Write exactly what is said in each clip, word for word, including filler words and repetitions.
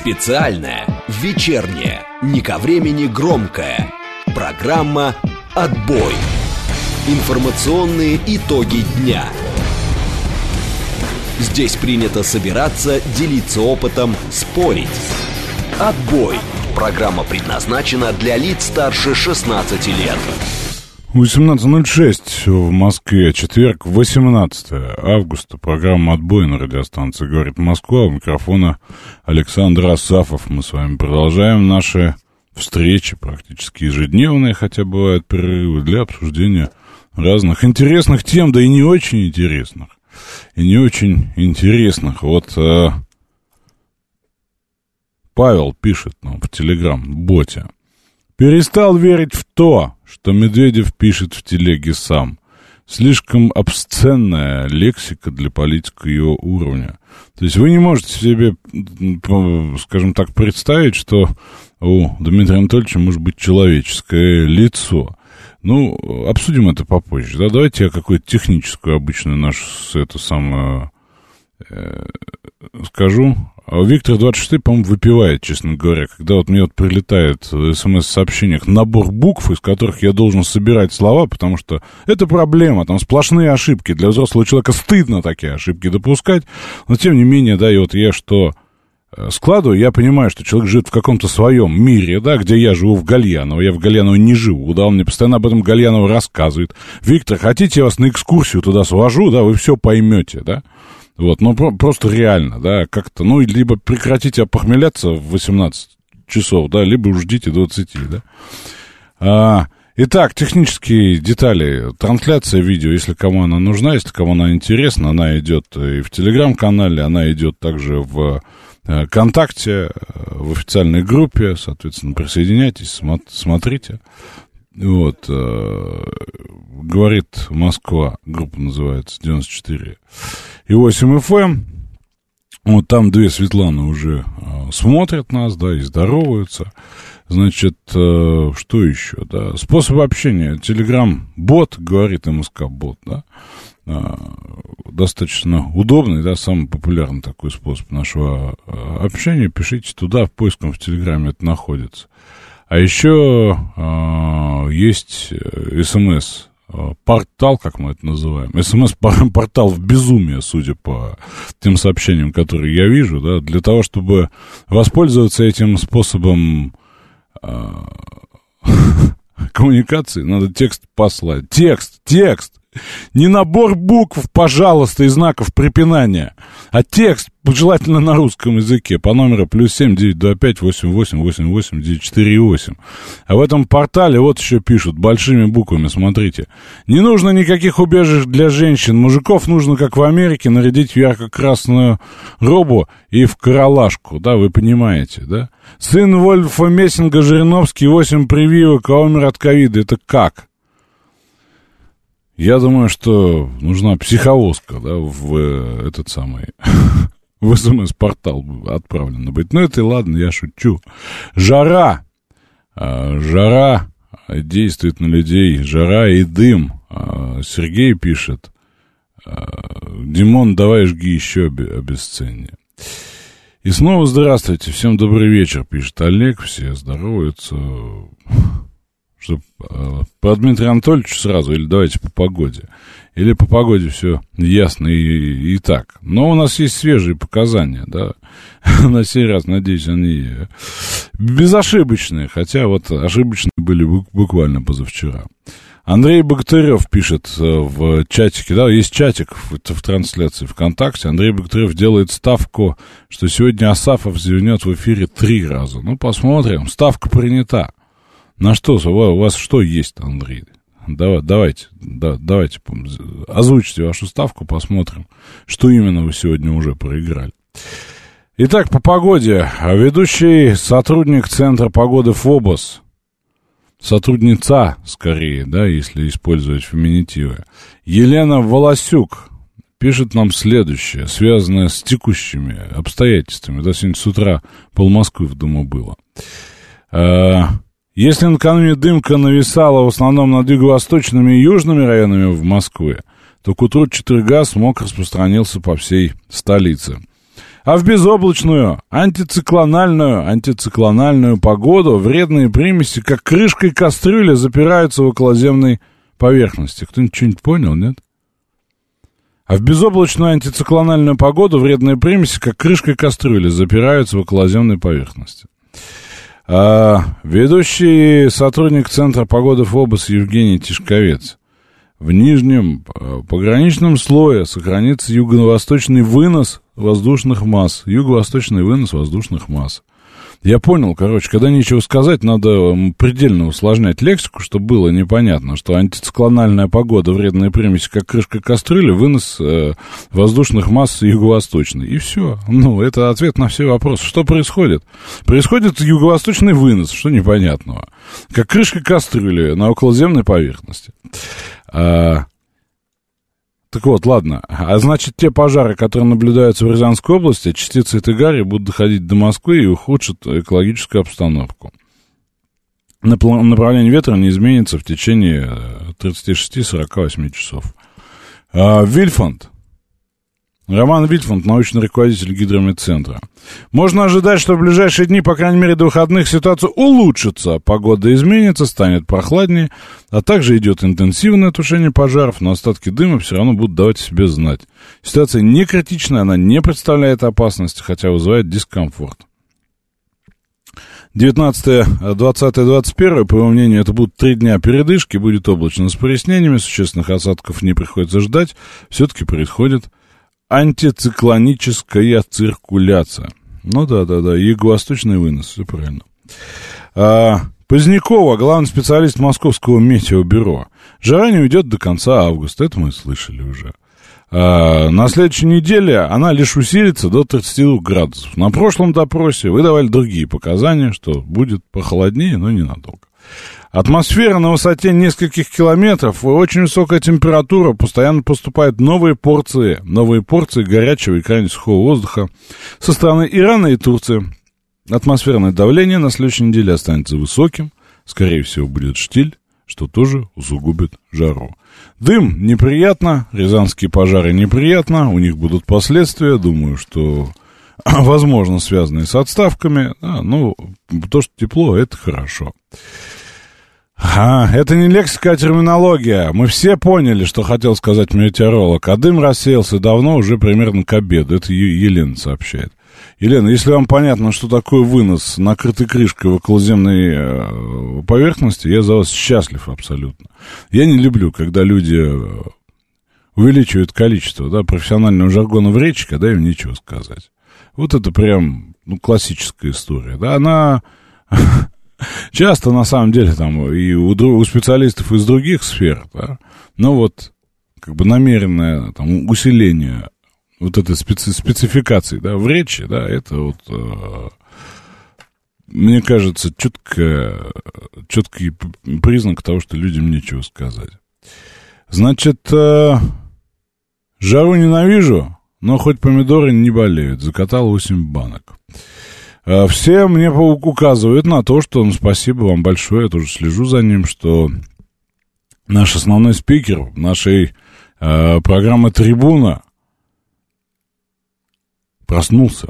Специальная, вечерняя, не ко времени громкая программа «Отбой». Информационные итоги дня. Здесь принято собираться, делиться опытом, спорить. «Отбой». Программа предназначена для лиц старше шестнадцати лет. восемнадцать ноль шесть в Москве, четверг, восемнадцатое августа. Программа «Отбой» на радиостанции «Говорит Москва». У микрофона Александр Асафов. Мы с вами продолжаем наши встречи, практически ежедневные, хотя бывают перерывы, для обсуждения разных интересных тем, да и не очень интересных. И не очень интересных. Вот э, Павел пишет нам в Телеграм-боте. Перестал верить в то, что Медведев пишет в телеге сам. Слишком обсценная лексика для политика его уровня. То есть вы не можете себе, скажем так, представить, что у Дмитрия Анатольевича может быть человеческое лицо. Ну, обсудим это попозже. Да? Давайте я какую-то техническую, обычную нашу, это самое, э, скажу. А Виктор двадцать шесть, по-моему, выпивает, честно говоря. Когда вот мне вот прилетает в смс-сообщениях набор букв, из которых я должен собирать слова, потому что это проблема, там сплошные ошибки. Для взрослого человека стыдно такие ошибки допускать. Но, тем не менее, да, и вот я что складываю, я понимаю, что человек живет в каком-то своем мире, да, где я живу в Гальяново. Я в Гальяново не живу, да, он мне постоянно об этом Гальяново рассказывает. Виктор, хотите, я вас на экскурсию туда свожу, да, вы все поймете, да. Вот, ну, про- просто реально, да, как-то, ну, либо прекратите опохмеляться в восемнадцать часов, да, либо ждите двадцати, да. А, итак, технические детали. Трансляция видео, если кому она нужна, если кому она интересна, она идет и в Телеграм-канале, она идет также в ВКонтакте, в официальной группе, соответственно, присоединяйтесь, смотрите. Вот, э, говорит Москва, группа называется девяносто четыре и восемь эф эм. Вот там две Светланы уже э, смотрят нас, да, и здороваются. Значит, э, что еще, да, способ общения. Телеграм-бот, говорит МСК-бот, да, э, достаточно удобный, да, самый популярный такой способ нашего э, общения. Пишите туда, в поиском в Телеграме это находится. А еще э, есть СМС-портал, как мы это называем. СМС-портал в безумие, судя по тем сообщениям, которые я вижу, да, для того, чтобы воспользоваться этим способом э, коммуникации, надо текст послать. Текст, текст! Не набор букв, пожалуйста, и знаков препинания, а текст, желательно на русском языке, по номеру плюс семь девять два пять восемь восемь восемь восемь девять четыре восемь. А в этом портале вот еще пишут большими буквами, смотрите. Не нужно никаких убежищ для женщин. Мужиков нужно, как в Америке, нарядить в ярко-красную робу и в королашку, да, вы понимаете, да? Сын Вольфа Мессинга Жириновский, восемь прививок, а умер от ковида. Это как? Я думаю, что нужна психовозка, да, в э, этот самый, в СМС-портал отправлена быть. Ну, это и ладно, я шучу. Жара, э, жара действует на людей, жара и дым. Э, Сергей пишет, э, Димон, давай жги еще обесценение. И снова здравствуйте, всем добрый вечер, пишет Олег, все здороваются. Что, по Дмитрию Анатольевичу сразу, или давайте по погоде. Или по погоде все ясно и, и так. Но у нас есть свежие показания, да. На сей раз, надеюсь, они безошибочные. Хотя вот ошибочные были буквально позавчера. Андрей Богатырев пишет в чатике, да, есть чатик в, в трансляции ВКонтакте. Андрей Богатырев делает ставку, что сегодня Асафов звенет в эфире три раза. Ну, посмотрим. Ставка принята. На что? У вас что есть, Андрей? Давай, давайте, да, давайте озвучите вашу ставку, посмотрим, что именно вы сегодня уже проиграли. Итак, по погоде. Ведущий сотрудник Центра погоды ФОБОС, сотрудница, скорее, да, если использовать феминитивы, Елена Волосюк пишет нам следующее, связанное с текущими обстоятельствами. Да, сегодня с утра полмосквы в дому было. Если накануне дымка нависала в основном над юго-восточными и южными районами в Москве, то к утру четверга смог распространился по всей столице. А в безоблачную, антициклональную, антициклональную погоду вредные примеси, как крышкой кастрюли, запираются в околоземной поверхности. Кто-нибудь что-нибудь понял, нет? А в безоблачную антициклональную погоду вредные примеси, как крышкой кастрюли, запираются в околоземной поверхности. А, ведущий сотрудник Центра погоды ФОБОС Евгений Тишковец. В нижнем пограничном слое сохранится юго-восточный вынос воздушных масс. Юго-восточный вынос воздушных масс. Я понял, короче, когда нечего сказать, надо предельно усложнять лексику, чтобы было непонятно, что антициклональная погода, вредные примеси, как крышка кастрюли, вынос э, воздушных масс юго-восточный. И все. Ну, это ответ на все вопросы. Что происходит? Происходит юго-восточный вынос, что непонятного. Как крышка кастрюли на околоземной поверхности. А... Так вот, ладно. А значит, те пожары, которые наблюдаются в Рязанской области, частицы этой гари будут доходить до Москвы и ухудшат экологическую обстановку. Направление ветра не изменится в течение тридцать шесть - сорок восемь часов. А, Вильфанд. Роман Вильфанд, научный руководитель Гидрометцентра. Можно ожидать, что в ближайшие дни, по крайней мере до выходных, ситуация улучшится, погода изменится, станет прохладнее, а также идет интенсивное тушение пожаров, но остатки дыма все равно будут давать о себе знать. Ситуация не критичная, она не представляет опасности, хотя вызывает дискомфорт. девятнадцатое, двадцатое, двадцать первое, по его мнению, это будут три дня передышки, будет облачно с прояснениями, существенных осадков не приходится ждать, все-таки происходит антициклоническая циркуляция. Ну да-да-да, юго-восточный вынос, все правильно. А, Позднякова, главный специалист Московского метеобюро. Жара не уйдет до конца августа, это мы слышали уже. А, на следующей неделе она лишь усилится до тридцати двух градусов. На прошлом допросе вы давали другие показания, что будет похолоднее, но ненадолго. Атмосфера на высоте нескольких километров и очень высокая температура, постоянно поступают новые порции, новые порции горячего и крайне сухого воздуха со стороны Ирана и Турции. Атмосферное давление на следующей неделе останется высоким, скорее всего будет штиль, что тоже усугубит жару. Дым неприятно, рязанские пожары неприятно, у них будут последствия, думаю, что возможно связанные с отставками, да, ну, то, что тепло, это хорошо. А, это не лексика, а терминология. Мы все поняли, что хотел сказать метеоролог. А дым рассеялся давно, уже примерно к обеду. Это Елена сообщает. Елена, если вам понятно, что такое вынос, накрытый крышкой в околоземной э, поверхности, я за вас счастлив абсолютно. Я не люблю, когда люди увеличивают количество, да, профессионального жаргона в речи, когда им нечего сказать. Вот это прям, ну, классическая история. Да, она... Часто, на самом деле, там, и у, у специалистов из других сфер, да, но вот, как бы, намеренное, там, усиление вот этой специ, спецификации, да, в речи, да, это вот, э, мне кажется, четко, четкий признак того, что людям нечего сказать. Значит, э, жару ненавижу, но хоть помидоры не болеют, закатал восемь банок. Все мне указывают на то, что, ну, спасибо вам большое, я тоже слежу за ним, что наш основной спикер нашей э, программы «Трибуна» проснулся.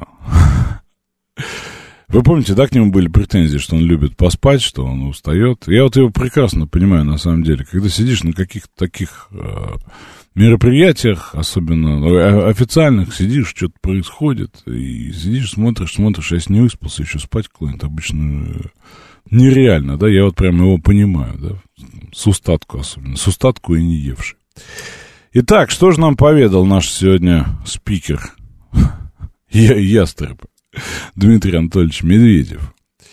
Вы помните, да, к нему были претензии, что он любит поспать, что он устает? Я вот его прекрасно понимаю, на самом деле, когда сидишь на каких-то таких... Э, мероприятиях, особенно официальных, сидишь, что-то происходит, и сидишь, смотришь, смотришь, если не выспался, еще спать клонит, обычно нереально, да, я вот прям его понимаю, да, с устатку особенно, с устатку и не евший. Итак, что же нам поведал наш сегодня спикер, я, ястреб, Дмитрий Анатольевич Медведев?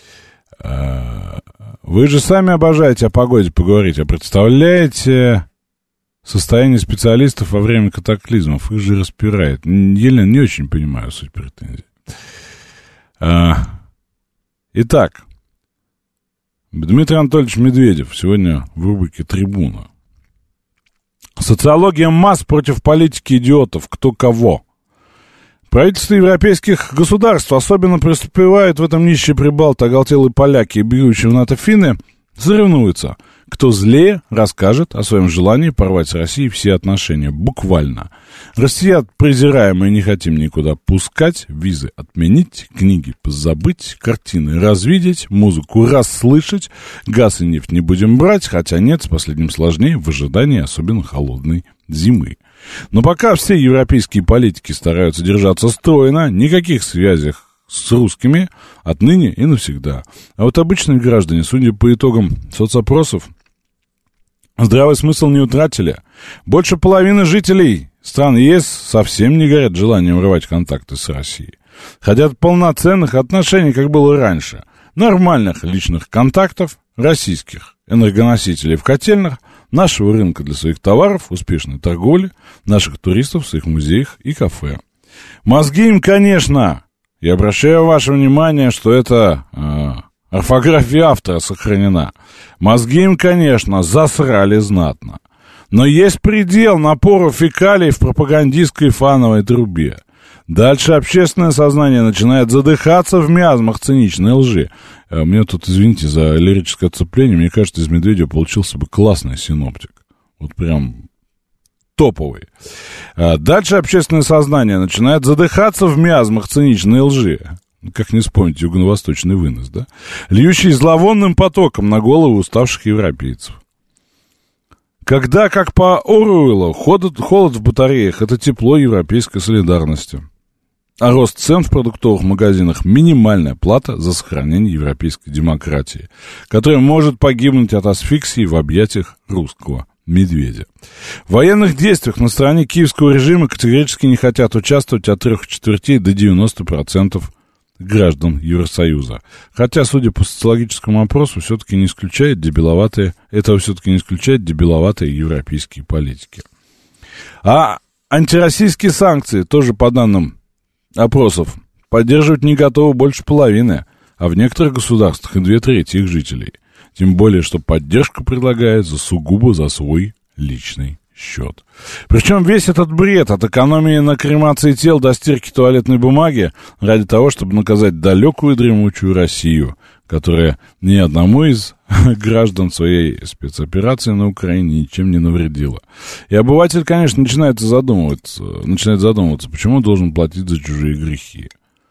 Вы же сами обожаете о погоде поговорить, а представляете... Состояние специалистов во время катаклизмов, их же распирает. Елена, не очень понимаю суть претензий. А, итак, Дмитрий Анатольевич Медведев сегодня в рубрике «Трибуна». Социология масс против политики идиотов. Кто кого? Правительства европейских государств особенно преуспевают в этом нищие прибалты, оголтелые поляки и бегущие в НАТО финны, соревнуются. Кто злее, расскажет о своем желании порвать с Россией все отношения. Буквально. Россиян презираем и не хотим никуда пускать, визы отменить, книги позабыть, картины развидеть, музыку расслышать, газ и нефть не будем брать, хотя нет, с последним сложнее в ожидании особенно холодной зимы. Но пока все европейские политики стараются держаться стройно, никаких связей с русскими отныне и навсегда. А вот обычные граждане, судя по итогам соцопросов, здравый смысл не утратили. Больше половины жителей стран ЕС совсем не горят желанием рвать контакты с Россией. Хотят полноценных отношений, как было раньше. Нормальных личных контактов, российских энергоносителей в котельных, нашего рынка для своих товаров, успешной торговли, наших туристов в своих музеях и кафе. Мозги им, конечно, я обращаю ваше внимание, что это э, орфография автора сохранена. Мозги им, конечно, засрали знатно. Но есть предел напору фекалий в пропагандистской фановой трубе. Дальше общественное сознание начинает задыхаться в миазмах циничной лжи. Мне тут, извините за лирическое отцепление, мне кажется, из Медведева получился бы классный синоптик. Вот прям топовый. Дальше общественное сознание начинает задыхаться в миазмах циничной лжи. Как не вспомнить юго-восточный вынос, да? Льющий зловонным потоком на голову уставших европейцев. Когда, как по Оруэллу, холод, холод в батареях — это тепло европейской солидарности. А рост цен в продуктовых магазинах — минимальная плата за сохранение европейской демократии, которая может погибнуть от асфиксии в объятиях русского медведя. В военных действиях на стороне киевского режима категорически не хотят участвовать от трех четвертей до девяноста процентов граждан Евросоюза. Хотя, судя по социологическому опросу, все-таки не исключает дебиловатые, этого все-таки не исключает дебиловатые европейские политики. А антироссийские санкции, тоже по данным опросов, поддерживать не готовы больше половины, а в некоторых государствах и две трети их жителей. Тем более, что поддержка предлагается сугубо за свой личный счет. Причем весь этот бред от экономии на кремации тел до стирки туалетной бумаги ради того, чтобы наказать далекую дремучую Россию, которая ни одному из граждан своей спецоперации на Украине ничем не навредила. И обыватель, конечно, начинает задумываться, начинает задумываться, почему он должен платить за чужие грехи.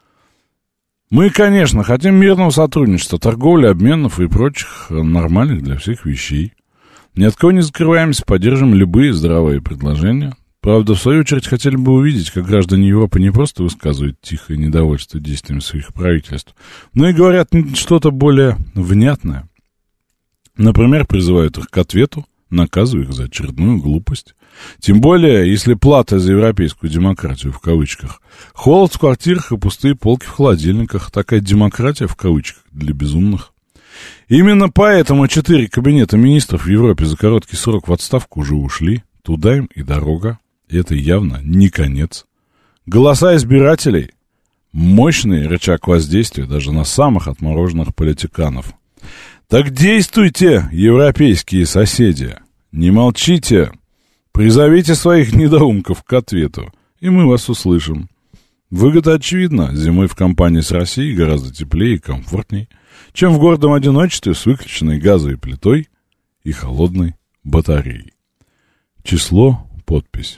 Мы, конечно, хотим мирного сотрудничества, торговли, обменов и прочих нормальных для всех вещей. Ни от кого не закрываемся, поддержим любые здравые предложения. Правда, в свою очередь, хотели бы увидеть, как граждане Европы не просто высказывают тихое недовольство действиями своих правительств, но и говорят что-то более внятное. Например, призывают их к ответу, наказывая их за очередную глупость. Тем более, если плата за европейскую демократию, в кавычках, холод в квартирах и пустые полки в холодильниках, такая демократия, в кавычках, для безумных. Именно поэтому четыре кабинета министров в Европе за короткий срок в отставку уже ушли. Туда им и дорога. И это явно не конец. Голоса избирателей — мощный рычаг воздействия даже на самых отмороженных политиканов. Так действуйте, европейские соседи. Не молчите. Призовите своих недоумков к ответу, и мы вас услышим. Выгода очевидна. Зимой в компании с Россией гораздо теплее и комфортней, чем в гордом одиночестве с выключенной газовой плитой и холодной батареей. Число, подпись.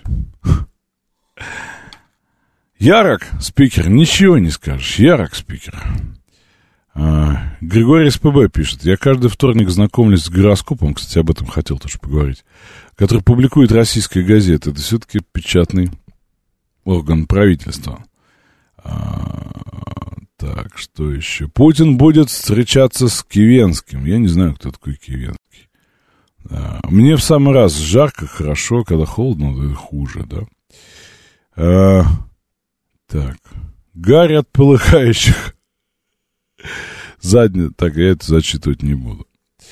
Ярок, спикер, ничего не скажешь. Ярок, спикер. А, Григорий СПБ пишет. Я каждый вторник знакомлюсь с гороскопом, кстати, об этом хотел тоже поговорить, который публикует российская газета. Это все-таки печатный орган правительства. А, так, что еще? Путин будет встречаться с Кивенским. Я не знаю, кто такой Кивенский. А, мне в самый раз жарко, хорошо, когда холодно, то хуже, да? А, так, гарь от полыхающих. Задний, так, я это зачитывать не буду.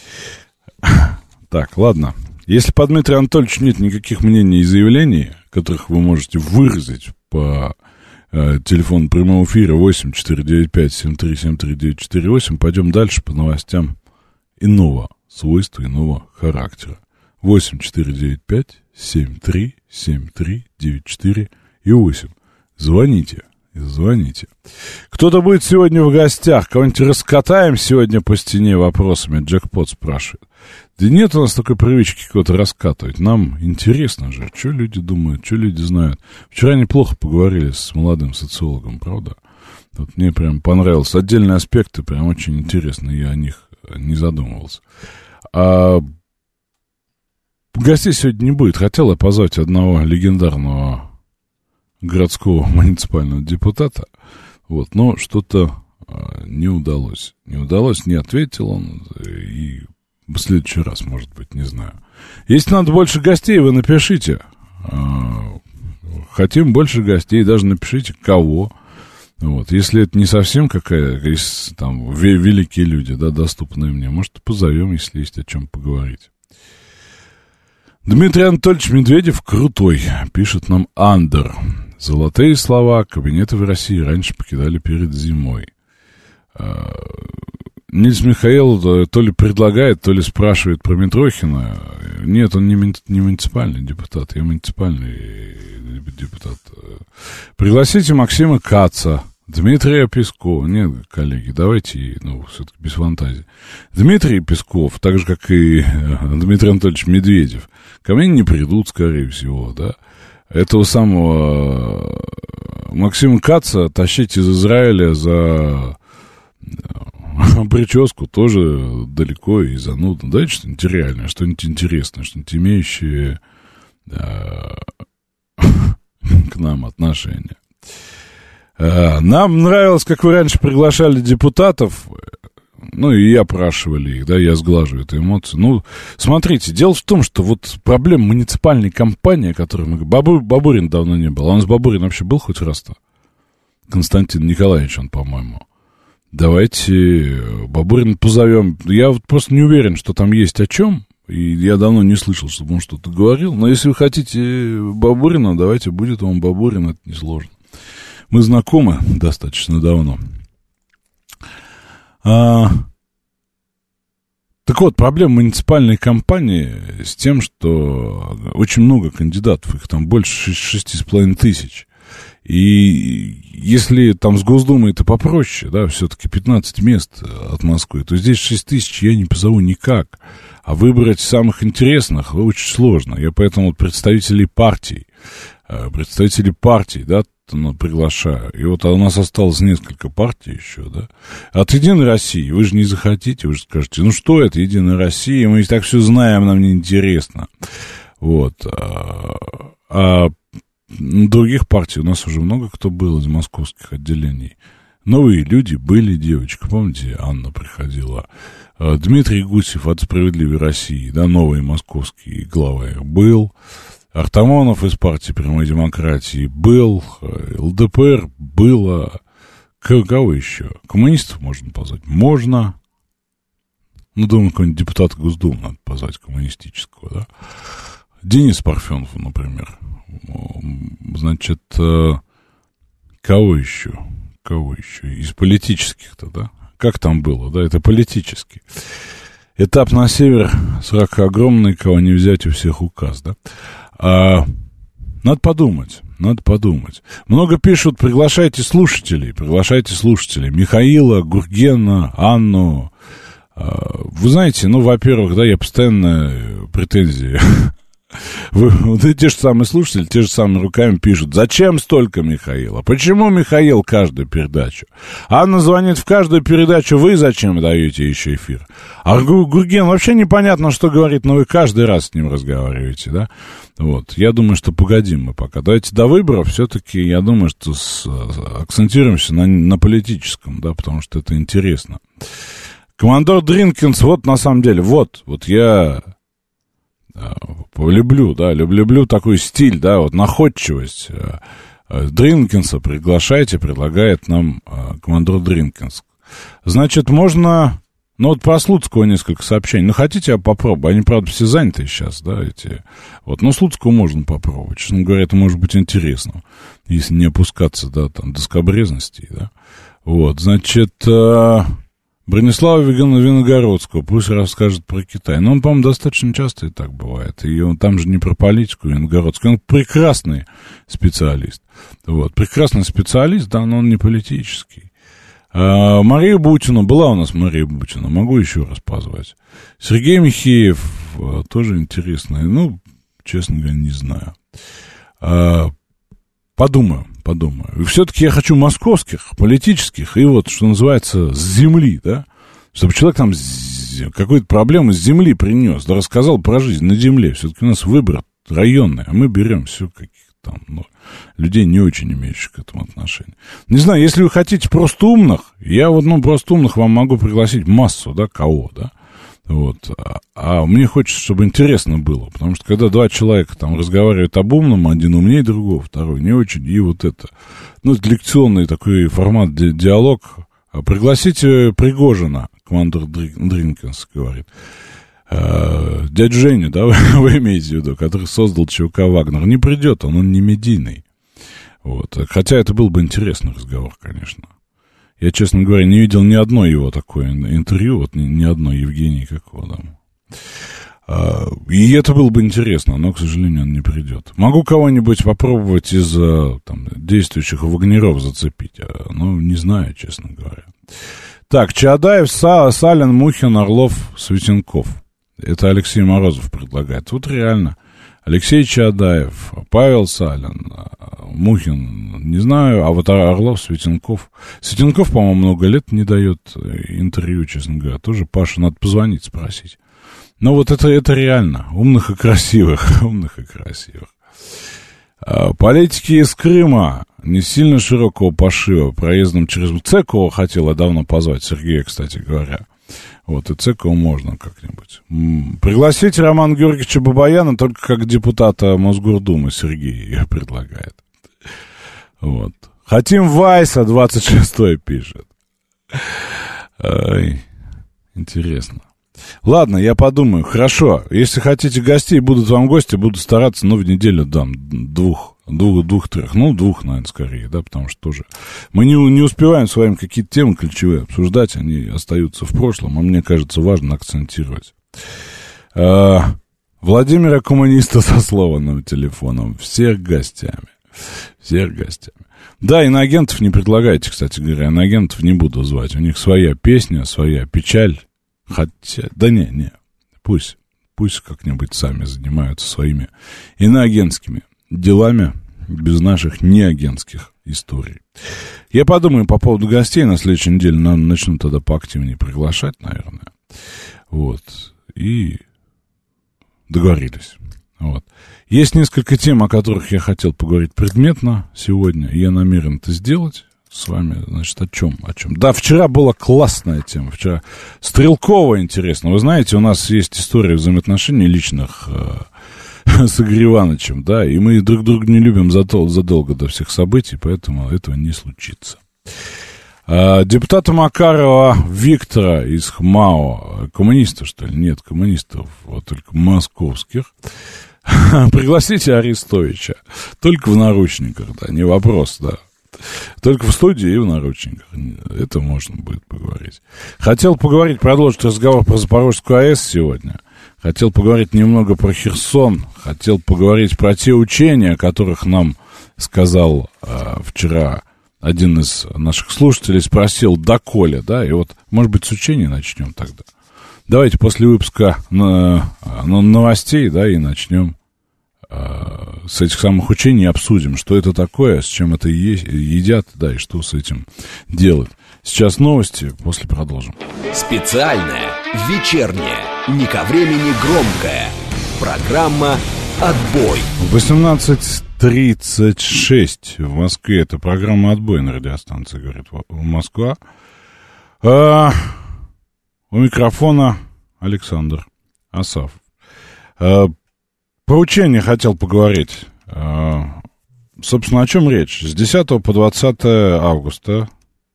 Так, ладно. Если по Дмитрию Анатольевичу нет никаких мнений и заявлений, которых вы можете выразить по э, телефону прямого эфира восемь четыре девять пять семь три семь три девять четыре восемь, пойдем дальше по новостям иного свойства, иного характера. восемь четыре девять пять семь три семь три девять четыре и восемь. Звоните, и звоните. Кто-то будет сегодня в гостях, кого-нибудь раскатаем сегодня по стене вопросами, Джекпот спрашивает. Да нет у нас такой привычки кого-то раскатывать. Нам интересно же, что люди думают, что люди знают. Вчера неплохо поговорили с молодым социологом, правда? Вот мне прям понравилось. Отдельные аспекты прям очень интересные, я о них не задумывался. А гостей сегодня не будет. Хотел я позвать одного легендарного городского муниципального депутата, вот, но что-то а, не удалось. Не удалось, не ответил он, и в следующий раз, может быть, не знаю. Если надо больше гостей, вы напишите. А, хотим больше гостей, даже напишите, кого. Вот, если это не совсем какая, если, там, великие люди, да, доступные мне, может, позовем, если есть о чем поговорить. Дмитрий Анатольевич Медведев крутой, пишет нам Андер. Золотые слова, кабинеты в России раньше покидали перед зимой. Нильс Михаил то ли предлагает, то ли спрашивает про Митрохина. Нет, он не, не муниципальный депутат, я муниципальный депутат. Пригласите Максима Каца, Дмитрия Пескова. Нет, коллеги, давайте, ну, все-таки без фантазии. Дмитрий Песков, так же, как и Дмитрий Анатольевич Медведев, ко мне не придут, скорее всего, да. Этого самого Максима Каца тащить из Израиля за прическу тоже далеко и занудно. Дайте что-нибудь реальное, что-нибудь интересное, что-нибудь имеющее да, к нам отношение. Нам нравилось, как вы раньше приглашали депутатов. Ну, и и опрашивали их, да, я сглаживаю эту эмоцию. Ну, смотрите, дело в том, что вот проблема муниципальной кампании, о которой мы говорим, Бабу, Бабурин давно не был. А у нас Бабурин вообще был хоть раз-то? Константин Николаевич, он, по-моему. Давайте Бабурина позовем. Я вот просто не уверен, что там есть о чем. И я давно не слышал, чтобы он что-то говорил. Но если вы хотите Бабурина, давайте, будет он Бабурин, это несложно. Мы знакомы достаточно давно. А, так вот, проблема муниципальной кампании с тем, что очень много кандидатов, их там больше шести с половиной тысяч. И если там с Госдумой это попроще, да, все-таки пятнадцать мест от Москвы, то здесь шесть тысяч я не позову никак. А выбрать самых интересных очень сложно. Я поэтому вот представителей партий, представителей партий, да, ну, приглашаю. И вот у нас осталось несколько партий еще, да. От Единой России вы же не захотите, вы же скажете, ну что это Единая Россия, мы и так все знаем, нам не интересно. Вот. А, а других партий у нас уже много кто был из московских отделений. Новые люди были, девочка, помните, Анна приходила. Дмитрий Гусев от «Справедливой России», да, новый московский глава был. Артамонов из партии «Прямой демократии» был, ЛДПР было. Кого еще? Коммунистов можно позвать? Можно. Ну, думаю, какой-нибудь депутата Госдумы надо позвать коммунистического, да. Денис Парфенов, например. Значит, кого еще? Кого еще? Из политических-то, да? Как там было, да? Это политический. Этап на север, срок огромный, кого не взять, у всех указ, да? А, надо подумать, надо подумать. Много пишут, приглашайте слушателей, приглашайте слушателей. Михаила, Гургена, Анну. А, вы знаете, ну, во-первых, да, я постоянно претензии. Вы, вот те же самые слушатели, те же самые руками пишут, зачем столько Михаила? Почему Михаил каждую передачу? Анна звонит в каждую передачу, вы зачем даете еще эфир? А Гурген вообще непонятно, что говорит, но вы каждый раз с ним разговариваете, да? Вот, я думаю, что погодим мы пока. Давайте до выборов все-таки, я думаю, что с, акцентируемся на, на политическом, да, потому что это интересно. Командор Дринкинс, вот на самом деле, вот, вот я... Люблю, да, люблю, люблю такой стиль, да, вот находчивость. Дринкинса приглашайте, предлагает нам командор Дринкинс. Значит, можно, ну вот про Слуцкого несколько сообщений. Ну, хотите, я попробую. Они, правда, все заняты сейчас, да, эти. Вот, но Слуцкого можно попробовать. Честно говоря, это может быть интересно, если не опускаться, да, там, до скабрезностей, да. Вот, значит... Бронислава Виногородского, пусть расскажет про Китай. Но он, по-моему, достаточно часто и так бывает. И он там же не про политику Виногородский, он прекрасный специалист. Вот. Прекрасный специалист, да, но он не политический. А, Мария Бутина, была у нас Мария Бутина, могу еще раз позвать. Сергей Михеев, тоже интересный, ну, честно говоря, не знаю. А, подумаю, подумаю. И все-таки я хочу московских, политических, и вот, что называется, с земли, да, чтобы человек там какую-то проблему с земли принес, да, рассказал про жизнь на земле. Все-таки у нас выбор районный, а мы берем все каких-то там, ну, людей, не очень имеющих к этому отношения. Не знаю, если вы хотите просто умных, я вот, ну, просто умных вам могу пригласить массу, да, кого, да, вот, а, а мне хочется, чтобы интересно было, потому что когда два человека там разговаривают об умном, один умнее другого, второй не очень, и вот это, ну, это лекционный такой формат, ди- диалог. Пригласите Пригожина, командор Дринкинс говорит. Дядя Женя, да, вы, вы имеете в виду, который создал ЧВК «Вагнер», не придет, он, он не медийный. Вот. Хотя это был бы интересный разговор, конечно. Я, честно говоря, не видел ни одной его такое интервью, вот ни, ни одной Евгении какого там. И это было бы интересно, но, к сожалению, он не придет. Могу кого-нибудь попробовать из там, действующих вагнеров зацепить, но не знаю, честно говоря. Так, Чаадаев, Са, Салин, Мухин, Орлов, Светенков. Это Алексей Морозов предлагает. Вот реально. Алексей Чаадаев, Павел Салин, Мухин, не знаю, а вот Орлов, Светенков. Светенков, по-моему, много лет не дает интервью, честно говоря. Тоже Паша, надо позвонить, спросить. Но вот это, это реально. Умных и красивых. Умных и красивых. А, политики из Крыма не сильно широкого пошива. Проездом через Цекова хотел я давно позвать, Сергея, кстати говоря. Вот, и Цекова можно как-нибудь. М-м. Пригласите Романа Георгиевича Бабаяна только как депутата Мосгордумы, Сергей предлагает. Вот. Хотим Вайса, двадцать шестой пишет. Ай, интересно. Ладно, я подумаю. Хорошо, если хотите гостей, будут вам гости, буду стараться, ну, в неделю дам двух, двух, двух-трех, ну, двух, наверное, скорее, да, потому что тоже мы не, не успеваем с вами какие-то темы ключевые обсуждать, они остаются в прошлом, а мне кажется, важно акцентировать. А, Владимира Коммуниста со слованным телефоном, всех гостями, всех гостями. Да, иноагентов не предлагайте, кстати говоря, иноагентов не буду звать, у них своя песня, своя печаль. Хотя, да не, не, пусть, пусть как-нибудь сами занимаются своими иноагентскими делами, без наших неагентских историй. Я подумаю по поводу гостей, на следующей неделе нам начну тогда поактивнее приглашать, наверное, вот, и договорились, вот. Есть несколько тем, о которых я хотел поговорить предметно сегодня, и я намерен это сделать. С вами, значит, о чем? О чем? Да, вчера была классная тема. Вчера Стрелкова интересно. Вы знаете, у нас есть история взаимоотношений личных э, с Игорем Ивановичем, да, и мы друг друга не любим задол- задолго до всех событий, поэтому этого не случится. А, депутата Макарова Виктора из ХМАО, коммунистов, что ли? Нет, коммунистов, вот только московских. Пригласите Арестовича. Только в наручниках, да, не вопрос, да. Только в студии и в наручниках. Это можно будет поговорить. Хотел поговорить, продолжить разговор про Запорожскую АЭС сегодня. Хотел поговорить немного про Херсон. Хотел поговорить про те учения, о которых нам сказал э, вчера один из наших слушателей. Спросил, доколе, да? И вот, может быть, с учений начнем тогда. Давайте после выпуска на, на новостей, да, и начнем с этих самых учений, обсудим, что это такое, с чем это есть, едят, да, и что с этим делать. Сейчас новости, после продолжим. Специальная, вечерняя, не ко времени громкая программа «Отбой». восемнадцать тридцать шесть в Москве. Это программа «Отбой» на радиостанции, говорит Москва. А, у микрофона Александр Асафов. А, Про учение хотел поговорить. Собственно, о чем речь? С десятого по двадцатое августа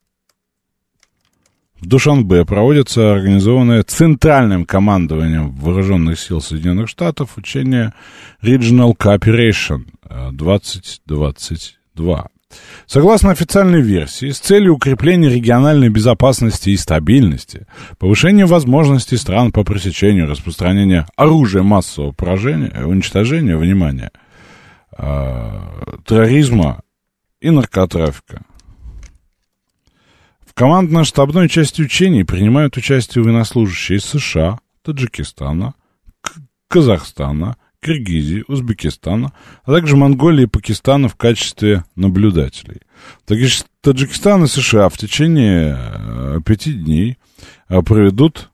в Душанбе проводится организованное Центральным командованием Вооруженных сил Соединенных Штатов учение Regional Cooperation двадцать двадцать два. Согласно официальной версии, с целью укрепления региональной безопасности и стабильности, повышения возможностей стран по пресечению распространения оружия массового поражения, уничтожения, внимание, э, терроризма и наркотрафика. В командно-штабной части учений принимают участие военнослужащие из США, Таджикистана, Казахстана, Киргизии, Узбекистана, а также Монголии и Пакистана в качестве наблюдателей. Таджикистан и США в течение пяти дней проведут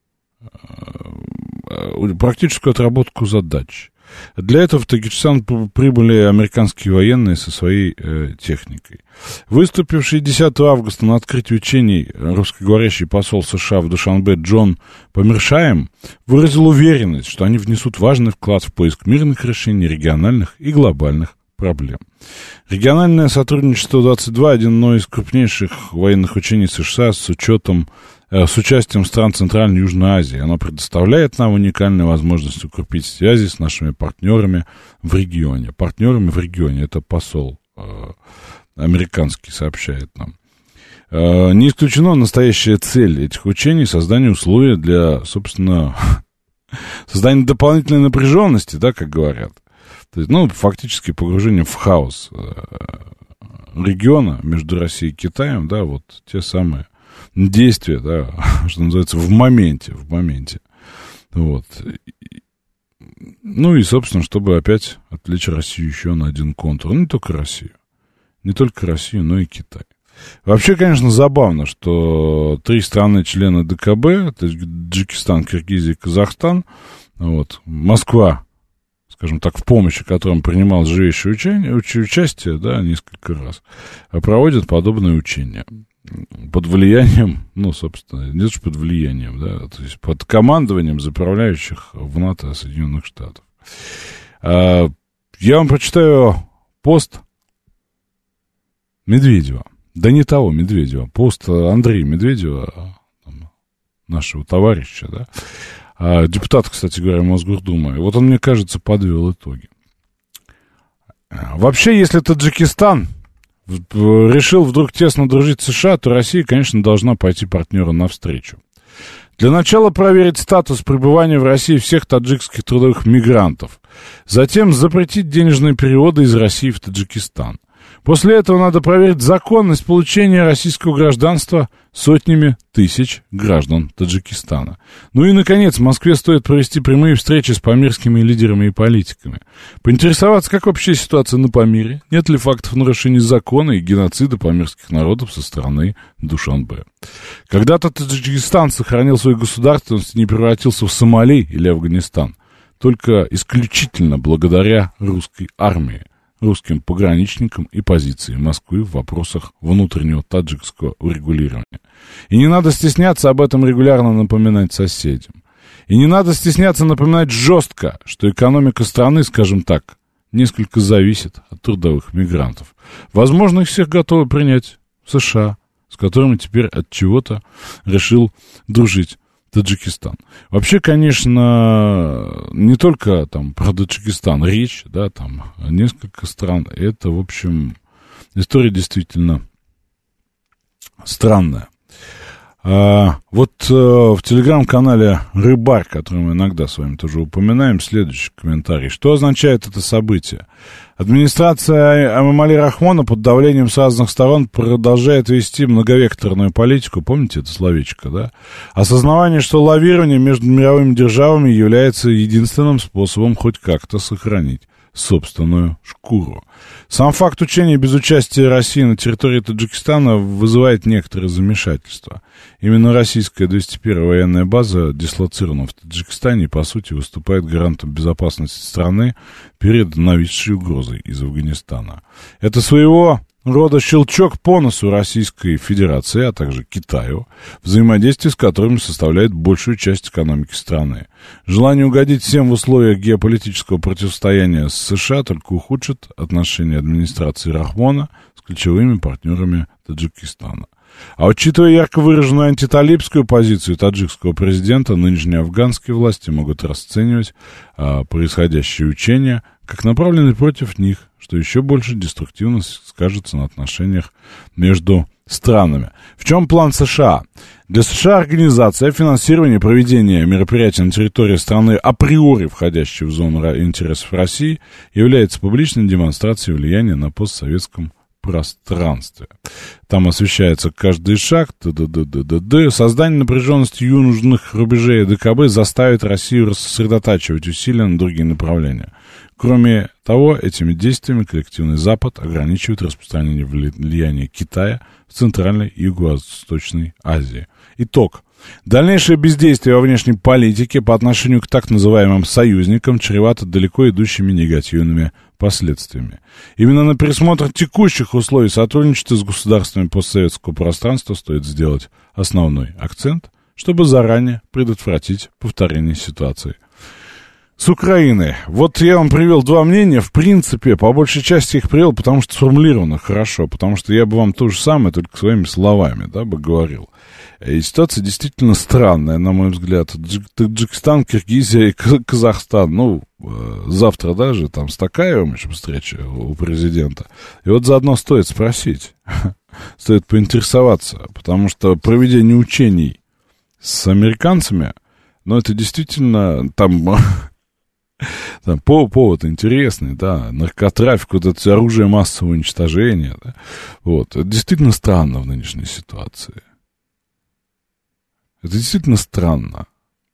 практическую отработку задач. Для этого в Таджикистан прибыли американские военные со своей э, техникой. Выступивший десятого августа на открытии учений русскоговорящий посол США в Душанбе Джон Помершаем выразил уверенность, что они внесут важный вклад в поиск мирных решений региональных и глобальных проблем. Региональное сотрудничество двадцать два — одно из крупнейших военных учений США с учетом с участием стран Центральной и Южной Азии. Оно предоставляет нам уникальную возможность укрепить связи с нашими партнерами в регионе. Партнерами в регионе, это посол э, американский сообщает нам. Э, не исключено настоящая цель этих учений — создание условий для, собственно, создания дополнительной напряженности, да, как говорят. То есть, ну, фактически погружение в хаос э, региона между Россией и Китаем, да, вот те самые действия, да, что называется, в моменте, в моменте. Вот. Ну и, собственно, чтобы опять отвлечь Россию еще на один контур. Ну, не только Россию. Не только Россию, но и Китай. Вообще, конечно, забавно, что три страны-члены ДКБ, Таджикистан, Киргизия и Казахстан, вот, Москва, скажем так, в помощи которым принимал живейшее учение, уч- участие, да, несколько раз, проводят подобные учения. Под влиянием, ну, собственно, не только под влиянием, да, то есть под командованием заправляющих в НАТО Соединенных Штатов. А, я вам прочитаю пост Медведева. Да не того Медведева, пост Андрея Медведева, нашего товарища, да, а, депутат, кстати говоря, Мосгордумы. И вот он, мне кажется, подвел итоги. Вообще, если Таджикистан решил вдруг тесно дружить с США, то Россия, конечно, должна пойти партнеру навстречу. Для начала проверить статус пребывания в России всех таджикских трудовых мигрантов. Затем запретить денежные переводы из России в Таджикистан. После этого надо проверить законность получения российского гражданства сотнями тысяч граждан Таджикистана. Ну и, наконец, в Москве стоит провести прямые встречи с памирскими лидерами и политиками. Поинтересоваться, как вообще ситуация на Памире, нет ли фактов нарушений закона и геноцида памирских народов со стороны Душанбе. Когда-то Таджикистан сохранил свою государственность и не превратился в Сомали или Афганистан, только исключительно благодаря русской армии, русским пограничникам и позиции Москвы в вопросах внутреннего таджикского урегулирования. И не надо стесняться об этом регулярно напоминать соседям. И не надо стесняться напоминать жестко, что экономика страны, скажем так, несколько зависит от трудовых мигрантов. Возможно, их всех готовы принять США, с которыми теперь от чего-то решил дружить Таджикистан. Вообще, конечно, не только там про Таджикистан речь, да, там несколько стран. Это, в общем, история действительно странная. А, вот а, в телеграм-канале «Рыбарь», который мы иногда с вами тоже упоминаем, следующий комментарий. Что означает это событие? Администрация Эмомали Рахмона под давлением с разных сторон продолжает вести многовекторную политику. Помните это словечко, да? Осознавание, что лавирование между мировыми державами является единственным способом хоть как-то сохранить собственную шкуру. Сам факт учения без участия России на территории Таджикистана вызывает некоторое замешательство. Именно российская двести первая военная база дислоцирована в Таджикистане и, по сути, выступает гарантом безопасности страны перед нависшей угрозой из Афганистана. Это своего рода щелчок по носу Российской Федерации, а также Китаю, взаимодействие с которыми составляет большую часть экономики страны. Желание угодить всем в условиях геополитического противостояния с США только ухудшит отношения администрации Рахмона с ключевыми партнерами Таджикистана. А учитывая ярко выраженную антиталибскую позицию таджикского президента, нынешние афганские власти могут расценивать а, происходящие учения как направленные против них, что еще больше деструктивно скажется на отношениях между странами. В чем план США? Для США организация, финансирование и проведение мероприятий на территории страны, априори входящей в зону интересов России, является публичной демонстрацией влияния на постсоветском пространстве. Там освещается каждый шаг, д-д-д-д-д. Создание напряженности южных рубежей ДКБ заставит Россию сосредотачивать усилия на другие направления. Кроме того, этими действиями коллективный Запад ограничивает распространение влияния Китая в Центральной и Юго-Восточной Азии. Итог. Дальнейшее бездействие во внешней политике по отношению к так называемым союзникам чревато далеко идущими негативными последствиями. Именно на пересмотр текущих условий сотрудничества с государствами постсоветского пространства стоит сделать основной акцент, чтобы заранее предотвратить повторение ситуации с Украиной. Вот я вам привел два мнения, в принципе, по большей части их привел, потому что сформулировано хорошо, потому что я бы вам то же самое, только своими словами, да, бы говорил. И ситуация действительно странная, на мой взгляд. Таджикистан, Киргизия и Казахстан, ну, завтра даже там с Токаевым еще встреча у президента. И вот заодно стоит спросить, стоит поинтересоваться, потому что проведение учений с американцами, ну, это действительно там... Там повод интересный, да, наркотрафик, вот это оружие массового уничтожения, да, вот, это действительно странно в нынешней ситуации. Это действительно странно.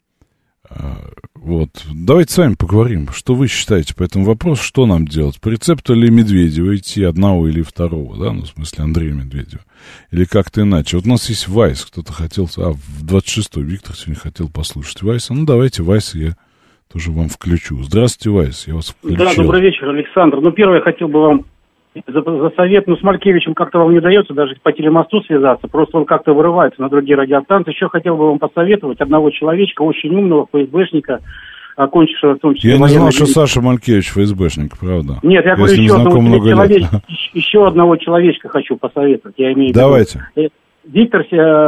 Вот, давайте с вами поговорим, что вы считаете по этому вопросу, что нам делать, по рецепту ли Медведева идти, одного или второго, да, ну, в смысле Андрея Медведева, или как-то иначе. Вот у нас есть Вайс, кто-то хотел, а, в двадцать шестой Виктор сегодня хотел послушать Вайса, ну, давайте Вайс я... тоже вам включу. Здравствуйте, Вайс, я вас включил. Да, добрый вечер, Александр. Ну, первое, я хотел бы вам за, за совет, ну, с Малькевичем как-то вам не удается даже по телемосту связаться, просто он как-то вырывается на другие радиостанции. Еще хотел бы вам посоветовать одного человечка, очень умного ФСБшника, окончившего в том числе... Я не знал, что Саша Малькевич ФСБшник, правда. Нет, я, я говорю, еще одного, человеч... еще одного человечка хочу посоветовать. Я имею Давайте. в виду. Виктор,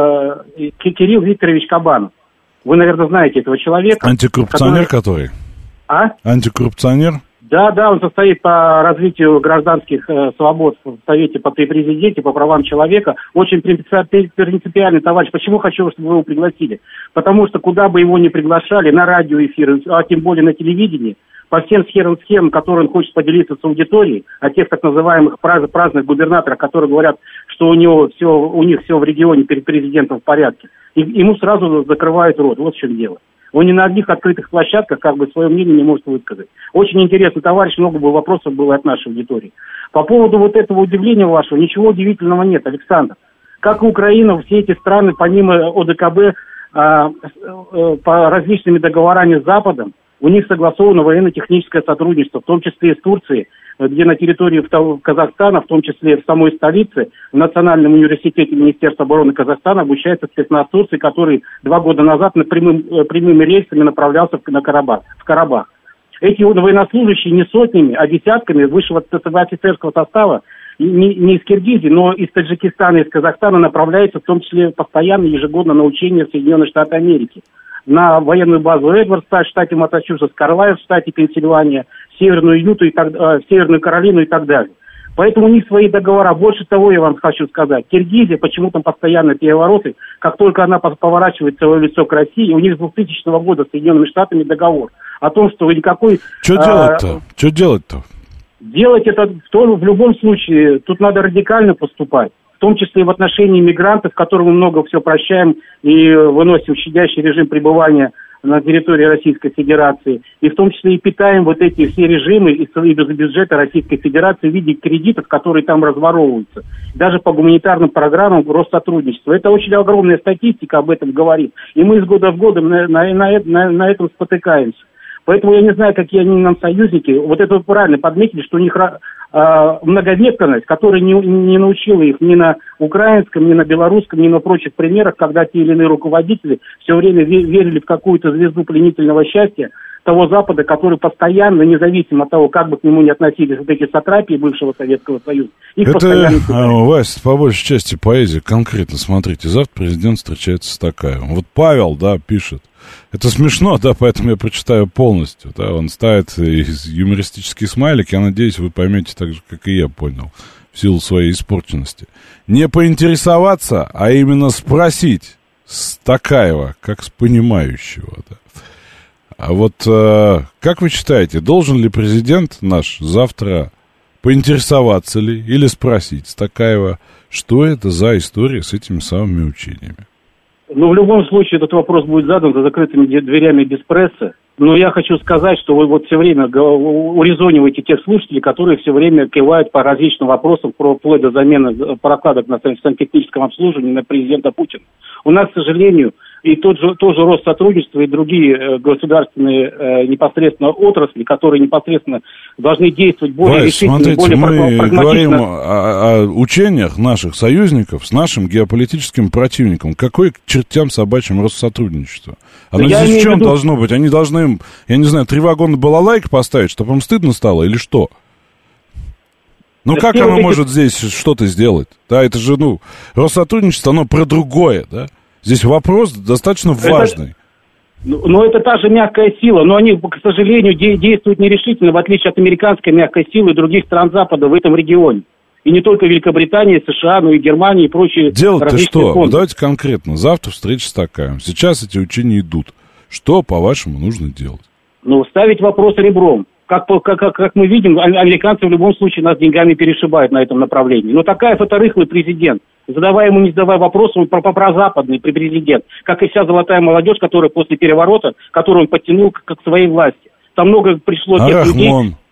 э, Кирилл Викторович Кабанов. Вы, наверное, знаете этого человека. Антикоррупционер который... который? А? Антикоррупционер? Да, да, он состоит по развитию гражданских э, свобод в Совете по при президенте, по правам человека. Очень принципиальный товарищ. Почему хочу, чтобы вы его пригласили? Потому что куда бы его ни приглашали, на радиоэфиры, а тем более на телевидении, по всем схемам, схемам, которые он хочет поделиться с аудиторией, о тех так называемых праз, праздных губернаторах, которые говорят, что у него все, у них все в регионе перед президентом в порядке, и, ему сразу закрывают рот. Вот в чем дело. Он ни на одних открытых площадках как бы свое мнение не может высказать. Очень интересный товарищ, много бы вопросов было от нашей аудитории. По поводу вот этого удивления вашего, ничего удивительного нет, Александр. Как и Украина, все эти страны, помимо ОДКБ, а, а, по различными договорами с Западом, у них согласовано военно-техническое сотрудничество, в том числе и с Турцией, где на территории Казахстана, в том числе в самой столице, в Национальном университете Министерства обороны Казахстана обучается спецназ Турции, который два года назад на прямым, прямыми рейсами направлялся на Карабах, в Карабах. Эти военнослужащие не сотнями, а десятками высшего офицерского состава не, не из Киргизии, но из Таджикистана, из Казахстана направляются, в том числе постоянно, ежегодно на учения в Соединенные Штаты Америки. На военную базу Эдвардс в штате Массачусетс, Карлайв в штате Пенсильвания, Северную Юту, и так, э, Северную Каролину и так далее. Поэтому у них свои договора. Больше того, я вам хочу сказать, Киргизия, почему там постоянно перевороты, как только она поворачивает свое лицо к России, у них с двухтысячного года с Соединенными Штатами договор о том, что никакой... Что а, делать-то? Что делать-то? Делать это в, том, в любом случае, тут надо радикально поступать. В том числе и в отношении мигрантов, которым мы много все прощаем и выносим щадящий режим пребывания на территории Российской Федерации. И в том числе и питаем вот эти все режимы из бюджета Российской Федерации в виде кредитов, которые там разворовываются. Даже по гуманитарным программам Россотрудничества. Это очень огромная статистика об этом говорит. И мы из года в год на, на, на, на, на этом спотыкаемся. Поэтому я не знаю, какие они нам союзники. Вот это вы правильно подметили, что у них э, многовекторность, которая не, не научила их ни на украинском, ни на белорусском, ни на прочих примерах, когда те или иные руководители все время верили в какую-то звезду пленительного счастья того Запада, который постоянно, независимо от того, как бы к нему ни относились вот эти сатрапии бывшего Советского Союза, их это, постоянно... А, Вась, по большей части поэзия. Конкретно, смотрите, завтра президент встречается с Токаевым. Вот Павел, да, пишет. Это смешно, да, поэтому я прочитаю полностью. Да, он ставит юмористический смайлик, я надеюсь, вы поймете так же, как и я понял, в силу своей испорченности. Не поинтересоваться, а именно спросить с Токаева, как с понимающего, да. А вот э, как вы считаете, должен ли президент наш завтра поинтересоваться ли или спросить Токаева, что это за история с этими самыми учениями. Ну, в любом случае, этот вопрос будет задан за закрытыми дверями без прессы. Но я хочу сказать, что вы вот все время урезониваете тех слушателей, которые все время кивают по различным вопросам, вплоть до замены прокладок на сантехническом обслуживании на президента Путина. У нас, к сожалению, и тот же, тот же Россотрудничество, и другие э, государственные э, непосредственно отрасли, которые непосредственно должны действовать более Вась, решительно, смотрите, более мы прагматично. говорим о, о учениях наших союзников с нашим геополитическим противником. Какой к чертям собачьим Россотрудничество? Оно Я здесь в чем виду... должно быть? Они должны им, я не знаю, три вагона балалайк поставить, чтобы им стыдно стало или что? Ну, как оно эти... может здесь что-то сделать? Да, это же, ну, Россотрудничество, оно про другое, да? Здесь вопрос достаточно важный. Это, но это та же мягкая сила, но они, к сожалению, де- действуют нерешительно, в отличие от американской мягкой силы и других стран Запада в этом регионе. И не только Великобритании, США, но и Германии и прочие. Делать-то что? Фонды. Давайте конкретно. Завтра встреча с Токаевым. Сейчас эти учения идут. Что, по-вашему, нужно делать? Ну, ставить вопрос ребром. Как, как, как мы видим, американцы в любом случае нас деньгами перешибают на этом направлении. Но Токаев — это рыхлый президент. Задавая ему, не задавая вопросы, он прозападный президент. Как и вся золотая молодежь, которая после переворота, которую он подтянул к, к своей власти. Там много пришло а тех Рахмон? людей.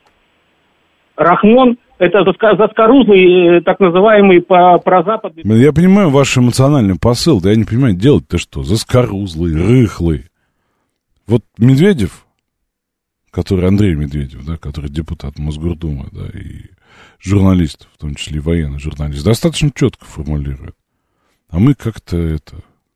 Рахмон — это заскорузлый, так называемый прозападный. Я понимаю ваш эмоциональный посыл, да я не понимаю, делать-то что? Заскорузлый, рыхлый. Вот Медведев, который Андрей Медведев, да, который депутат Мосгордумы, да, и журналист, в том числе и военный журналист, достаточно четко формулирует. А мы как-то это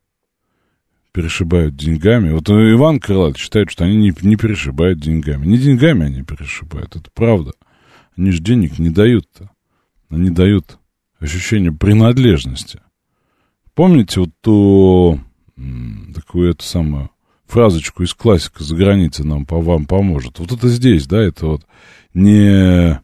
перешибают деньгами. Вот Иван Крылатый считает, что они не, не перешибают деньгами. Не деньгами они перешибают, это правда. Они же денег не дают-то. Они дают ощущение принадлежности. Помните вот ту такую эту самую фразочку из классика «За границей нам по вам поможет». Вот это здесь, да, это вот не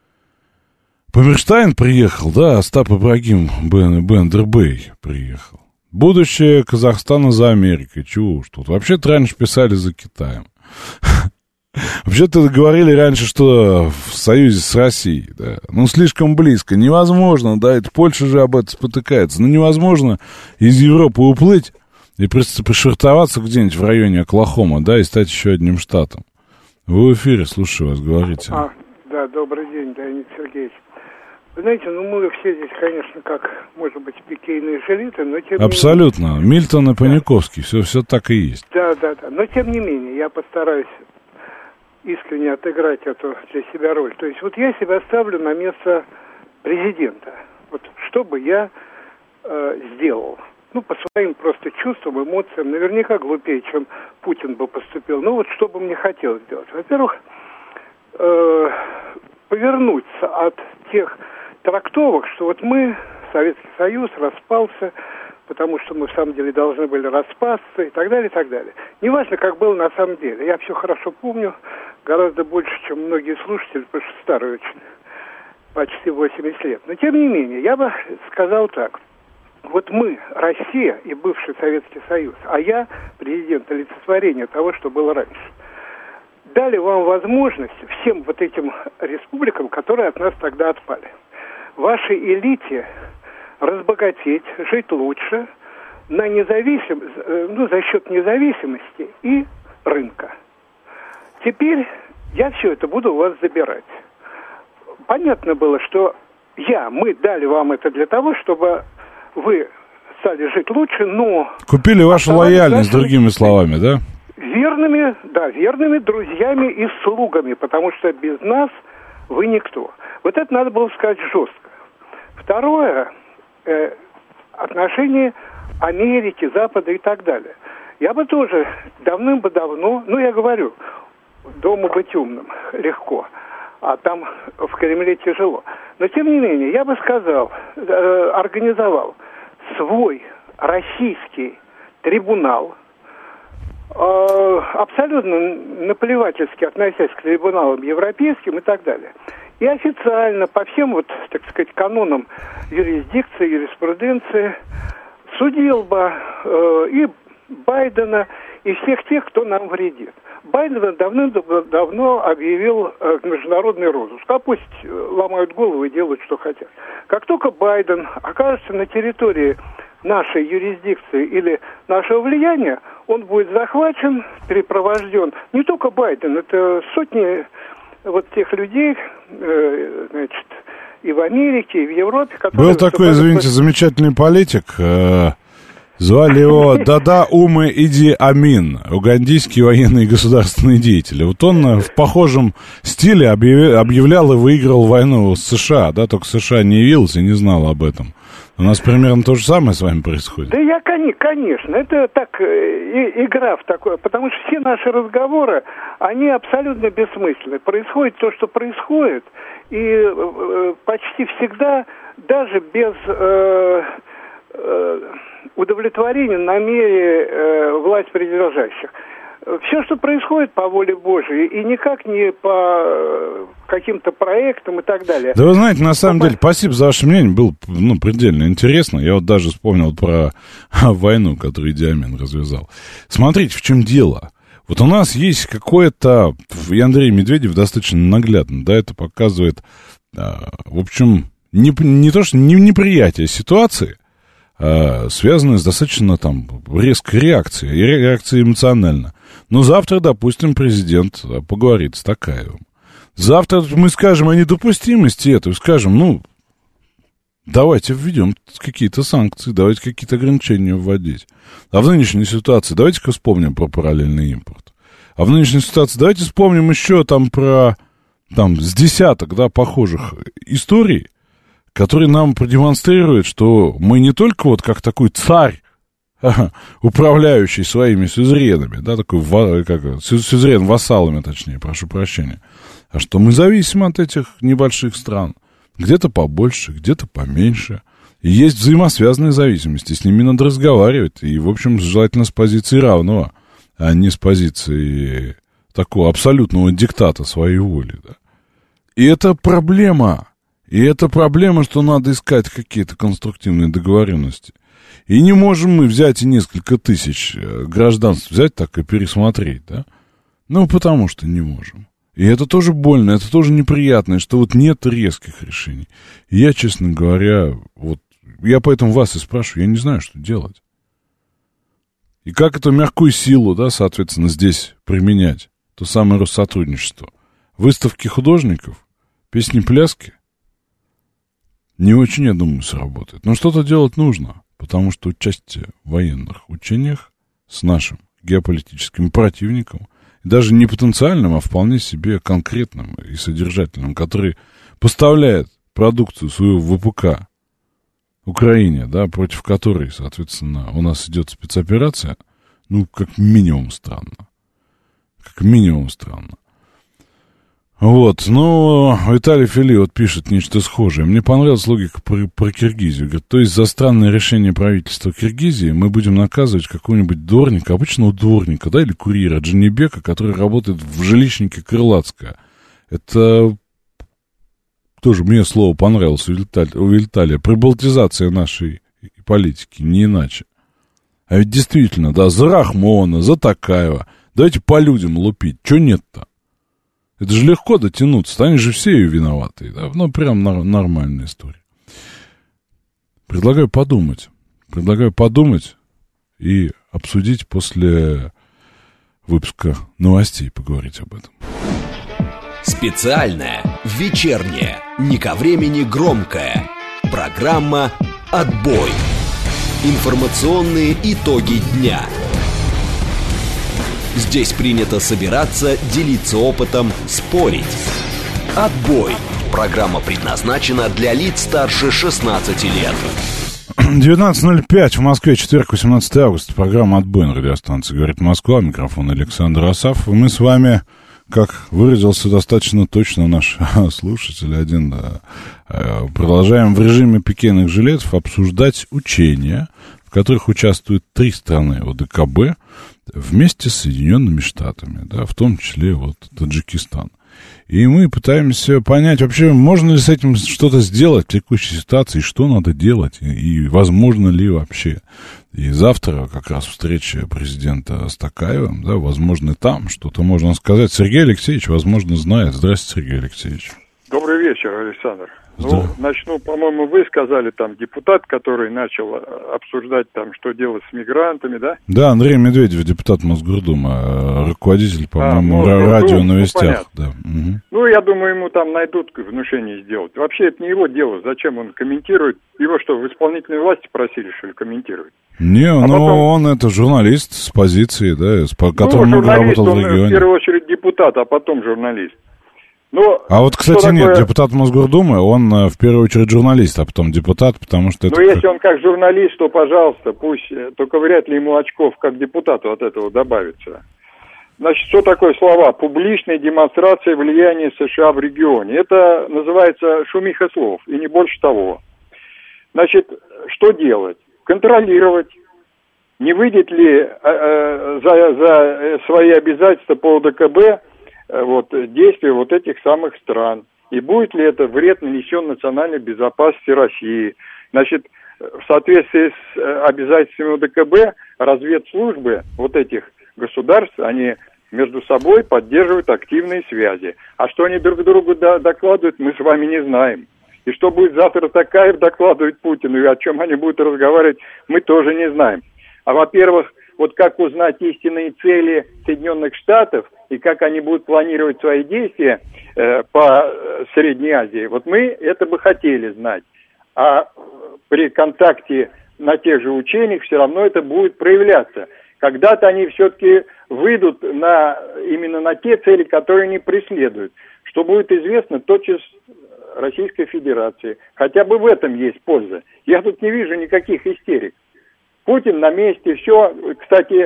Померштайн приехал, да, Остап Ибрагим Бен, Бендербей приехал. Будущее Казахстана за Америкой. Чего уж тут. Вообще-то раньше писали за Китаем. Вообще-то говорили раньше, что в союзе с Россией, да. Ну, слишком близко. Невозможно, да, это Польша же об этом спотыкается. Ну, невозможно из Европы уплыть и пришвартоваться где-нибудь в районе Оклахома, да, и стать еще одним штатом. Вы в эфире, слушаю вас, говорите. А, да, добрый день, Леонид Сергеевич. Вы знаете, ну мы все здесь, конечно, как, может быть, пикейные жилиты, но тем Абсолютно. не менее... Мильтон и Паниковский, все, все так и есть. Да, да, да. Но тем не менее, я постараюсь искренне отыграть эту для себя роль. То есть вот я себя ставлю на место президента. Вот что бы я э, сделал? Ну, по своим просто чувствам, эмоциям, наверняка глупее, чем Путин бы поступил. Ну, вот что бы мне хотелось сделать? Во-первых, э, повернуться от тех трактовок, что вот мы, Советский Союз, распался, потому что мы в самом деле должны были распасться и так далее, и так далее. Неважно, как было на самом деле. Я все хорошо помню, гораздо больше, чем многие слушатели, потому что старый очень, почти восемьдесят лет. Но тем не менее, я бы сказал так. Вот мы, Россия и бывший Советский Союз, а я президент, олицетворение того, что было раньше, дали вам возможность всем вот этим республикам, которые от нас тогда отпали, вашей элите разбогатеть, жить лучше на независим... ну, за счет независимости и рынка. Теперь я все это буду у вас забирать. Понятно было, что я, мы дали вам это для того, чтобы вы стали жить лучше, но... Купили вашу лояльность, нашими, другими словами, да? Верными, да, верными друзьями и слугами, потому что без нас вы никто. Вот это надо было сказать жестко. Второе, э, отношение Америки, Запада и так далее. Я бы тоже давным бы давно, ну я говорю, дома быть умным легко, а там в Кремле тяжело. Но тем не менее, я бы сказал, э, организовал свой российский трибунал, э, абсолютно наплевательски относясь к трибуналам европейским и так далее. И официально по всем, вот, так сказать, канонам юрисдикции, юриспруденции судил бы э, и Байдена, и всех тех, кто нам вредит. Байден давным-давно объявил э, международный розыск. А пусть ломают головы и делают, что хотят. Как только Байден окажется на территории нашей юрисдикции или нашего влияния, он будет захвачен, перепровожден. Не только Байден, это сотни вот тех людей, э, значит, и в Америке, и в Европе, которые... Был такой, извините, замечательный политик, э, звали его Дада Умы Иди Амин, угандийский военный и государственный деятель. Вот он в похожем стиле объявлял, объявлял и выиграл войну с США, да, только США не явился и не знал об этом. У нас примерно то же самое с вами происходит. Да я, конечно, это так, и, игра в такое, потому что все наши разговоры, они абсолютно бессмысленны. Происходит то, что происходит, и э, почти всегда, даже без э, э, удовлетворения намерений э, власть придержащих. Все, что происходит по воле Божией, и никак не по каким-то проектам и так далее. Да вы знаете, на самом деле, спасибо за ваше мнение, было, ну, предельно интересно. Я вот даже вспомнил про войну, которую Иди Амин развязал. Смотрите, в чем дело. Вот у нас есть какое-то, и Андрей Медведев достаточно наглядно, да, это показывает, в общем, не, не то, что не, неприятие ситуации, а связанное с достаточно там резкой реакцией, реакцией эмоционально. Но завтра, допустим, президент поговорит с Токаевым. Завтра мы скажем о недопустимости этого, скажем, ну, давайте введем какие-то санкции, давайте какие-то ограничения вводить. А в нынешней ситуации давайте-ка вспомним про параллельный импорт. А в нынешней ситуации давайте вспомним еще там про, там, с десяток, да, похожих историй, которые нам продемонстрируют, что мы не только вот как такой царь, управляющий своими сюзеренами, да, такой, как, сюзерен вассалами, точнее, прошу прощения, а что мы зависим от этих небольших стран. Где-то побольше, где-то поменьше. И есть взаимосвязанные зависимости, с ними надо разговаривать, и, в общем, желательно с позиции равного, а не с позиции такого абсолютного диктата своей воли, да. И это проблема. И это проблема, что надо искать какие-то конструктивные договоренности. И не можем мы взять и несколько тысяч гражданств взять так и пересмотреть, да? Ну, потому что не можем. И это тоже больно, это тоже неприятно, что вот нет резких решений. И я, честно говоря, вот, я поэтому вас и спрашиваю, я не знаю, что делать. И как эту мягкую силу, да, соответственно, здесь применять? То самое Россотрудничество. Выставки художников, песни-пляски. Не очень, я думаю, сработает. Но что-то делать нужно, потому что участие в военных учениях с нашим геополитическим противником, даже не потенциальным, а вполне себе конкретным и содержательным, который поставляет продукцию свою ВПК Украине, да, против которой, соответственно, у нас идет спецоперация, ну, как минимум странно. Как минимум странно. Вот, ну, Виталий Фили вот пишет нечто схожее. Мне понравилась логика про, про Киргизию. Говорит, то есть за странное решение правительства Киргизии мы будем наказывать какого-нибудь дворника, обычного дворника, да, или курьера Джанибека, который работает в жилищнике Крылатская. Это тоже мне слово понравилось у Виталия, у Виталия. Прибалтизация нашей политики, не иначе. А ведь действительно, да, за Рахмона, за Токаева. Давайте по людям лупить. Чего нет-то? Это же легко дотянуться, они же все ее виноваты. Да? Ну, прям нар- нормальная история. Предлагаю подумать. Предлагаю подумать и обсудить после выпуска новостей, поговорить об этом. Специальная, вечерняя, не ко времени громкая. Программа «Отбой». Информационные итоги дня. Здесь принято собираться, делиться опытом, спорить. «Отбой». Программа предназначена для лиц старше шестнадцати лет. девятнадцать ноль пять в Москве, четверг, восемнадцатого августа. Программа «Отбой» на радиостанции «Говорит Москва». Микрофон Александр Асафов. И мы с вами, как выразился достаточно точно наш слушатель один, да, продолжаем в режиме пикейных жилетов обсуждать учения, в которых участвуют три страны ОДКБ вместе с Соединенными Штатами, да, в том числе вот Таджикистан. И мы пытаемся понять, вообще, можно ли с этим что-то сделать в текущей ситуации, что надо делать, и, и возможно ли вообще. И завтра как раз встреча президента с Токаевым, да, возможно, там что-то можно сказать. Сергей Алексеевич, возможно, знает. Здравствуйте, Сергей Алексеевич. Добрый вечер, Александр. Ну, начну, по-моему, вы сказали, там, депутат, который начал обсуждать, там, что делать с мигрантами, да? Да, Андрей Медведев, депутат Мосгордума, руководитель, по-моему, а, ну, радио ну, новостях. Ну, да. Угу. Ну, я думаю, ему там найдут внушение сделать. Вообще, это не его дело. Зачем он комментирует? Его что, в исполнительной власти просили, что ли, комментировать? Не, а ну, потом... он это журналист с позиции, да, с, по которому ну, работал в он, регионе. в первую очередь депутат, а потом журналист. Но а вот, кстати, нет, такое... депутат Мосгордумы, он в первую очередь журналист, а потом депутат, потому что... Ну, это если как... он как журналист, то, пожалуйста, пусть, только вряд ли ему очков как депутату от этого добавится. Значит, что такое слова? Публичная демонстрация влияния США в регионе. Это называется шумиха слов, и не больше того. Значит, что делать? Контролировать, не выйдет ли э, э, за, за свои обязательства по ОДКБ вот, действия вот этих самых стран. И будет ли это вред нанесен национальной безопасности России. Значит, в соответствии с обязательствами ОДКБ, разведслужбы вот этих государств, они между собой поддерживают активные связи. А что они друг другу докладывают, мы с вами не знаем. И что будет завтра Токаев докладывать Путину, и о чем они будут разговаривать, мы тоже не знаем. А, во-первых, вот как узнать истинные цели Соединенных Штатов и как они будут планировать свои действия э, по Средней Азии, вот мы это бы хотели знать. А при контакте на тех же учениях все равно это будет проявляться. Когда-то они все-таки выйдут на, именно на те цели, которые они преследуют. Что будет известно тотчас Российской Федерации. Хотя бы в этом есть польза. Я тут не вижу никаких истерик. Путин на месте, все. Кстати,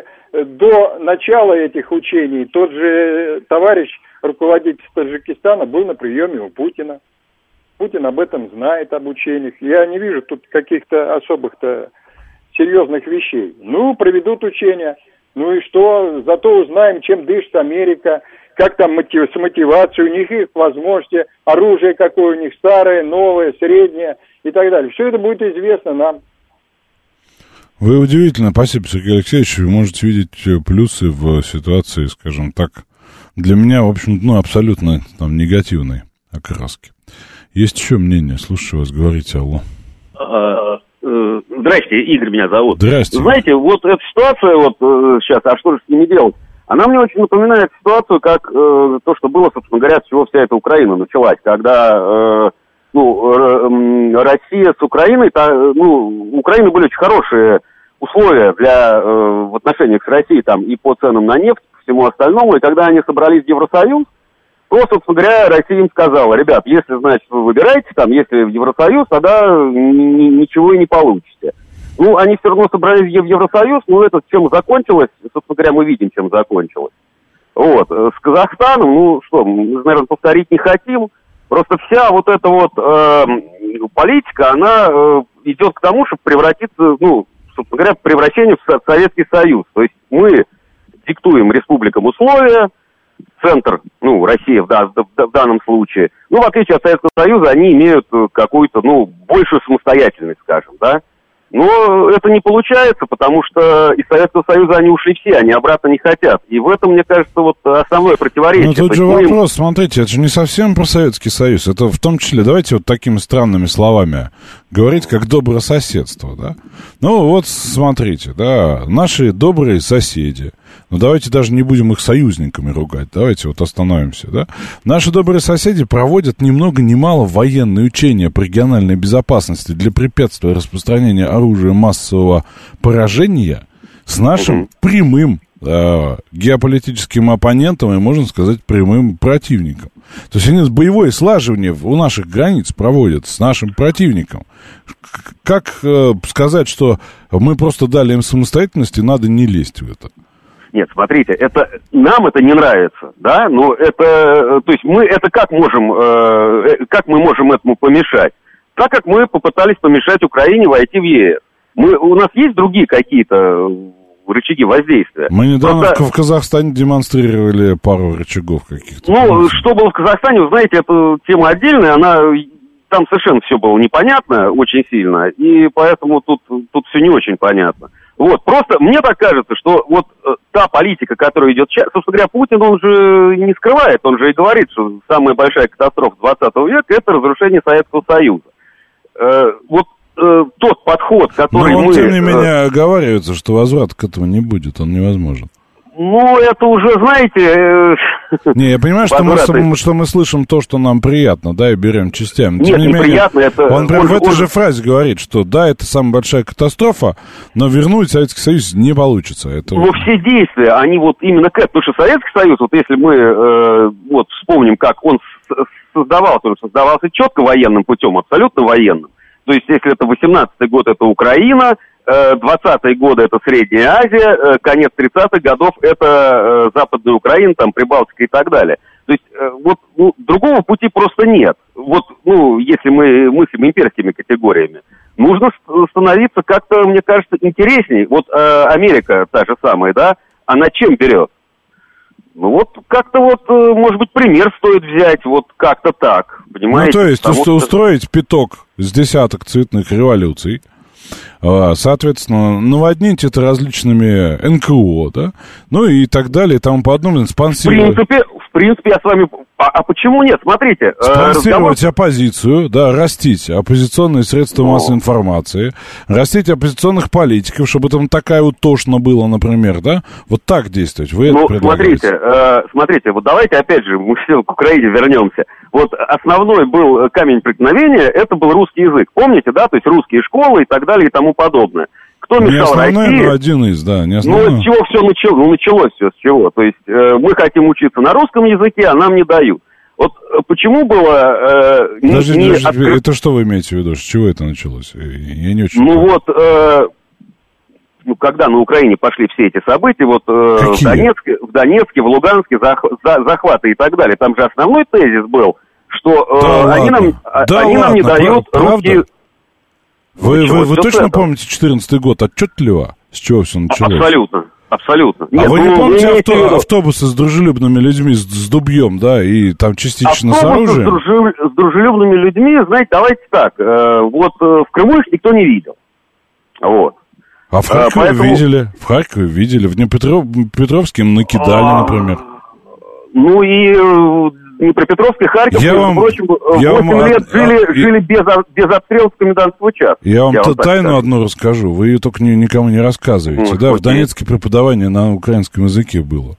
до начала этих учений тот же товарищ, руководитель Таджикистана, был на приеме у Путина. Путин об этом знает, об учениях. Я не вижу тут каких-то особых-то серьезных вещей. Ну, проведут учения. Ну и что? Зато узнаем, чем дышит Америка, как там мотив, с мотивацией, у них их возможности, оружие какое у них, старое, новое, среднее и так далее. Все это будет известно нам. Вы удивительно, спасибо, Сергей Алексеевич, вы можете видеть плюсы в ситуации, скажем так, для меня, в общем, ну, абсолютно там негативной окраски. Есть еще мнение, слушаю вас, говорите, алло. Здрасте, Игорь меня зовут. Здрасте. Знаете, вот эта ситуация вот сейчас, а что же с ними делать? Она мне очень напоминает ситуацию, как э, то, что было, собственно говоря, с чего вся эта Украина началась, когда э, ну, э, Россия с Украиной, та, ну, у Украины были очень хорошие условия для, э, в отношениях с Россией там, и по ценам на нефть, по всему остальному, и когда они собрались в Евросоюз, то, собственно говоря, Россия им сказала: ребят, если, значит, вы выбираете, там, если в Евросоюз, тогда ни, ничего и не получите. Ну, они все равно собрались в Евросоюз, но это чем закончилось, собственно говоря, мы видим, чем закончилось. Вот. С Казахстаном, ну, что, мы, наверное, повторить не хотим. Просто вся вот эта вот э, политика, она э, идет к тому, чтобы превратиться, ну, собственно говоря, превращение в Советский Союз. То есть мы диктуем республикам условия, центр, ну, Россия в, да, в, в данном случае, ну, в отличие от Советского Союза, они имеют какую-то, ну, большую самостоятельность, скажем, да. Но это не получается, потому что из Советского Союза они ушли все, они обратно не хотят. И в этом, мне кажется, вот основное противоречие. Ну, тут же мы... вопрос, смотрите, это же не совсем про Советский Союз. Это в том числе, давайте вот такими странными словами говорить, как добрососедство, да. Ну, вот смотрите, да, наши добрые соседи. Ну, давайте даже не будем их союзниками ругать. Давайте вот остановимся, да. Наши добрые соседи проводят ни много ни мало военные учения по региональной безопасности для препятствия распространения оружия массового поражения с нашим прямым э, геополитическим оппонентом и, можно сказать, прямым противником. То есть они боевое слаживание у наших границ проводят с нашим противником. Как э, сказать, что мы просто дали им самостоятельность и надо не лезть в это? Нет, смотрите, это нам это не нравится, да, но это, то есть мы это как можем, э, как мы можем этому помешать? Так как мы попытались помешать Украине войти в ЕС. Мы, у нас есть другие какие-то рычаги воздействия. Мы недавно Просто... в Казахстане демонстрировали пару рычагов каких-то. Ну, что было в Казахстане, вы знаете, это тема отдельная, она... Там совершенно все было непонятно очень сильно, и поэтому тут, тут все не очень понятно. Вот, просто мне так кажется, что вот э, та политика, которая идет сейчас, собственно говоря, Путин, он же не скрывает, он же и говорит, что самая большая катастрофа двадцатого века – это разрушение Советского Союза. Э, вот э, тот подход, который Но он, мы... тем не э, менее, оговаривается, что возврат к этому не будет, он невозможен. Ну, это уже, знаете... Э, не, я понимаю, что мы, возвраты... что мы слышим то, что нам приятно, да, и берем частями. Нет, тем не неприятно, менее, это... Он прям он, в этой он... же фразе говорит, что да, это самая большая катастрофа, но вернуть Советский Союз не получится. Это... Но все действия, они вот именно к этому. Потому что Советский Союз, вот если мы э, вот вспомним, как он создавался, он создавался четко военным путем, абсолютно военным. То есть, если это восемнадцатый год, это Украина, двадцатые годы это Средняя Азия, конец тридцатых годов это Западная Украина, там Прибалтика и так далее. То есть вот ну, другого пути просто нет. Вот, ну, если мы мыслим имперскими категориями, нужно становиться как-то, мне кажется, интересней. Вот э, Америка та же самая, да, она чем берет? Ну вот как-то вот, может быть, пример стоит взять, вот как-то так, понимаете? Ну то есть Потому что... устроить пяток с десяток цветных революций, соответственно, наводнить это различными эн ка о, да, ну и так далее, и тому подобное, спонсировать. В принципе, в принципе, я с вами... А, а почему нет? Смотрите. Спонсировать разговор... оппозицию, да, растить оппозиционные средства Но... массовой информации, растить оппозиционных политиков, чтобы там такая вот тошно было, например, да? Вот так действовать. Вы ну, это предлагаете? смотрите, э, смотрите, вот давайте опять же мы все к Украине вернемся. Вот основной был камень преткновения, это был русский язык. Помните, да? То есть русские школы и так далее и тому подобное. Кто мешал не основной, России? Но один из, да, не основной. Ну, с чего все началось? Ну, началось все с чего? То есть э, мы хотим учиться на русском языке, а нам не дают. Вот э, почему было... Э, Подождите, не, подождите, откры... это что вы имеете в виду? С чего это началось? Я не очень... Ну, вот... Э, ну, когда на Украине пошли все эти события, вот э, в Донецке, в Донецке, в Луганске, зах, за, захваты и так далее, там же основной тезис был, что э, да они, нам, да они ладно, нам не дают правда? русские... Вы, ну, вы, вы точно помните четырнадцатый год отчетливо? С чего все началось? Абсолютно, абсолютно. А Нет, вы ну, не помните не авто, автобусы с дружелюбными людьми, с, с дубьем, да, и там частично автобусы с оружием? С, дружелюб, с дружелюбными людьми, знаете, давайте так, э, вот э, в Крыму их никто не видел. Вот. А в Харькове а, поэтому... видели, в Харькове видели, в Днепропетровске им накидали, а, например. Ну и... Днепропетровск и Харьков, я между вам, прочим, я восемь вам, лет а, жили, а, жили без, без обстрелов комендантского часа. Я вам, я вам тайну скажу. одну расскажу, вы ее только не, никому не рассказываете. Ну, да, окей. В Донецке преподавание на украинском языке было.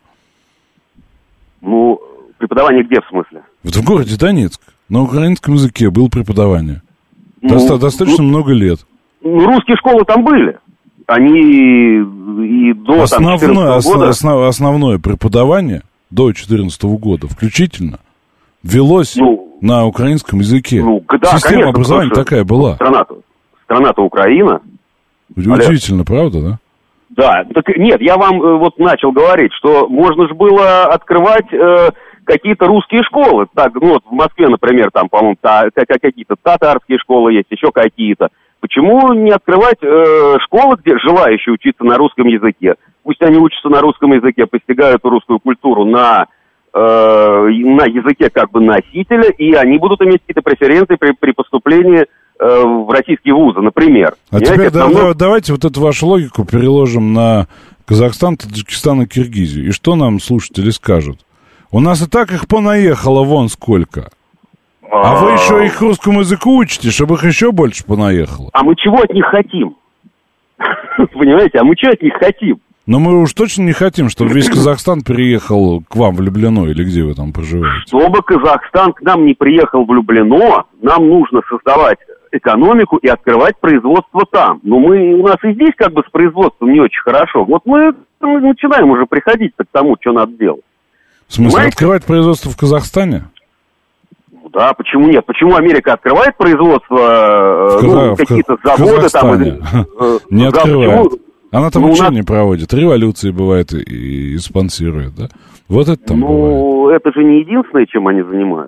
Ну, преподавание где в смысле? В, в городе Донецк. На украинском языке было преподавание. Ну, Доста- достаточно ну, много лет. Ну, русские школы там были. Они и до основное, там, четырнадцатого года... Основ, основное преподавание до две тысячи четырнадцатого года включительно велось ну, на украинском языке. Ну, да, Система конечно, образования такая была. Страна-то, страна-то Украина. Удивительно, Алло. Правда, да? Да, так нет, я вам э, вот начал говорить, что можно же было открывать э, какие-то русские школы. Так, ну вот в Москве, например, там, по-моему, та, какие-то татарские школы есть, еще какие-то. Почему не открывать э, школы, где желающие учиться на русском языке? Пусть они учатся на русском языке, постигают русскую культуру на, э, на языке как бы носителя, и они будут иметь какие-то преференции при, при поступлении э, в российские вузы, например. А Понимаете, теперь да, намного... давайте вот эту вашу логику переложим на Казахстан, Таджикистан и Киргизию. И что нам слушатели скажут? У нас и так их понаехало вон сколько. А, а вы еще их русскому языку учите, чтобы их еще больше понаехало. А мы чего от них хотим? Понимаете, а мы чего от них хотим? Но мы уж точно не хотим, чтобы весь Казахстан переехал к вам в Люблино, или где вы там проживаете. Чтобы Казахстан к нам не приехал в Люблино, нам нужно создавать экономику и открывать производство там. Но мы, у нас и здесь как бы с производством не очень хорошо. Вот мы, мы начинаем уже приходить к тому, что надо делать. В смысле, Понимаете? Открывать производство в Казахстане? Да, почему нет? Почему Америка открывает производство, Каза... ну, какие-то заводы там? Или... Не открывает. Почему? Она там ну, учения нас... проводит, революции бывает и, и спонсирует, да? Вот это там Ну, бывает. это же не единственное, чем они занимаются.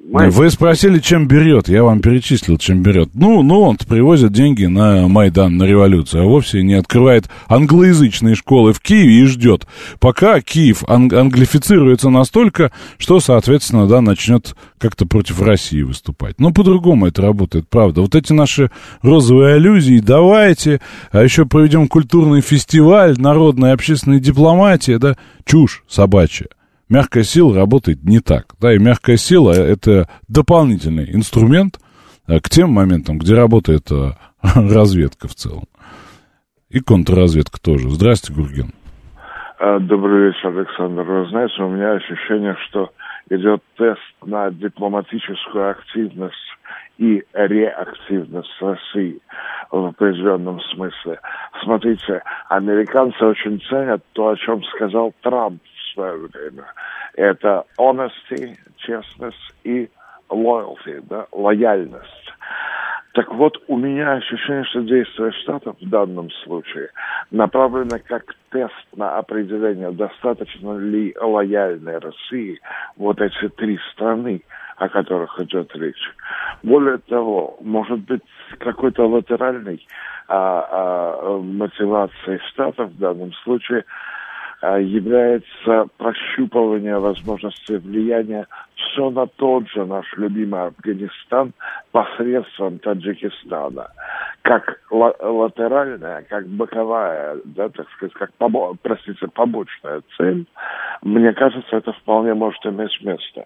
понимаете? Вы спросили, чем берет. Я вам перечислил, чем берет. Ну, ну, он привозит деньги на Майдан, на революцию, а вовсе не открывает англоязычные школы в Киеве и ждет, пока Киев ан- англифицируется настолько, что, соответственно, да, начнет как-то против России выступать. Но по-другому это работает, правда. Вот эти наши розовые аллюзии, давайте, а еще проведем культурный фестиваль, народная общественная дипломатия, да, чушь собачья. Мягкая сила работает не так, да, и мягкая сила — это дополнительный инструмент к тем моментам, где работает разведка в целом. И контрразведка тоже. Здравствуйте, Гурген. Добрый вечер, Александр. Вы знаете, у меня ощущение, что идет тест на дипломатическую активность и реактивность России в определенном смысле. Смотрите, американцы очень ценят то, о чем сказал Трамп в свое время. Это honesty, честность и loyalty, да, лояльность. Так вот, у меня ощущение, что действия Штатов в данном случае направлены как тест на определение, достаточно ли лояльной России вот эти три страны, о которых идет речь. Более того, может быть, какой-то латеральной а, а, мотивацией Штатов в данном случае а, является прощупывание возможности влияния все на тот же наш любимый Афганистан посредством Таджикистана. Как ла- латеральная, как боковая, да, так сказать, как, побо- простите, побочная цель, мне кажется, это вполне может иметь место.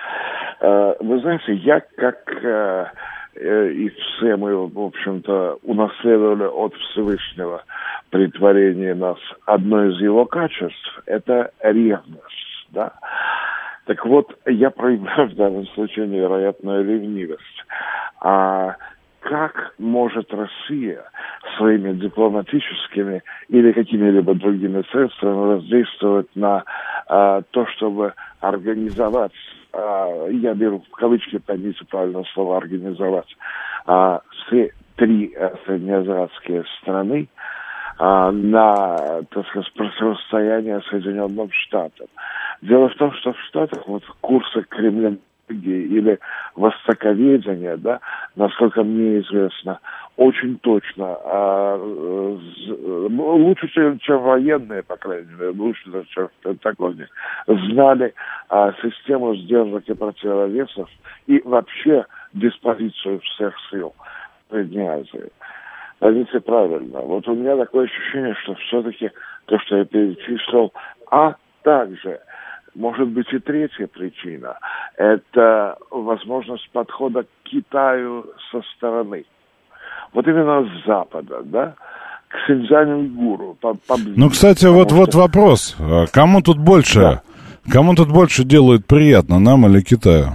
Вы знаете, я как и все мы, в общем-то, унаследовали от Всевышнего при творении нас одно из его качеств – это ревность, да. Так вот, я проявляю в данном случае невероятную ревнивость. А как может Россия своими дипломатическими или какими-либо другими средствами воздействовать на а, то, чтобы организовать, а, я беру в кавычки, поймите правильное слово, организовать, а, все три а, среднеазиатские страны а, на, так сказать, противостояние Соединенным Штатам. Дело в том, что в Штатах вот курсы Кремля или востоковедения, да, насколько мне известно, очень точно, а, лучше, чем, чем военные, по крайней мере, лучше, чем в Пентагоне, знали а, систему сдержек и противовесов и вообще диспозицию всех сил в Средней Азии. Поймите правильно, вот у меня такое ощущение, что все-таки то, что я перечислил, а также может быть и третья причина – это возможность подхода к Китаю со стороны. Вот именно с Запада, да, к Синьцзянь-Уйгуру. Ну, кстати, вот, что... вот вопрос. Кому тут больше, да. кому тут больше делают приятно, нам или Китаю?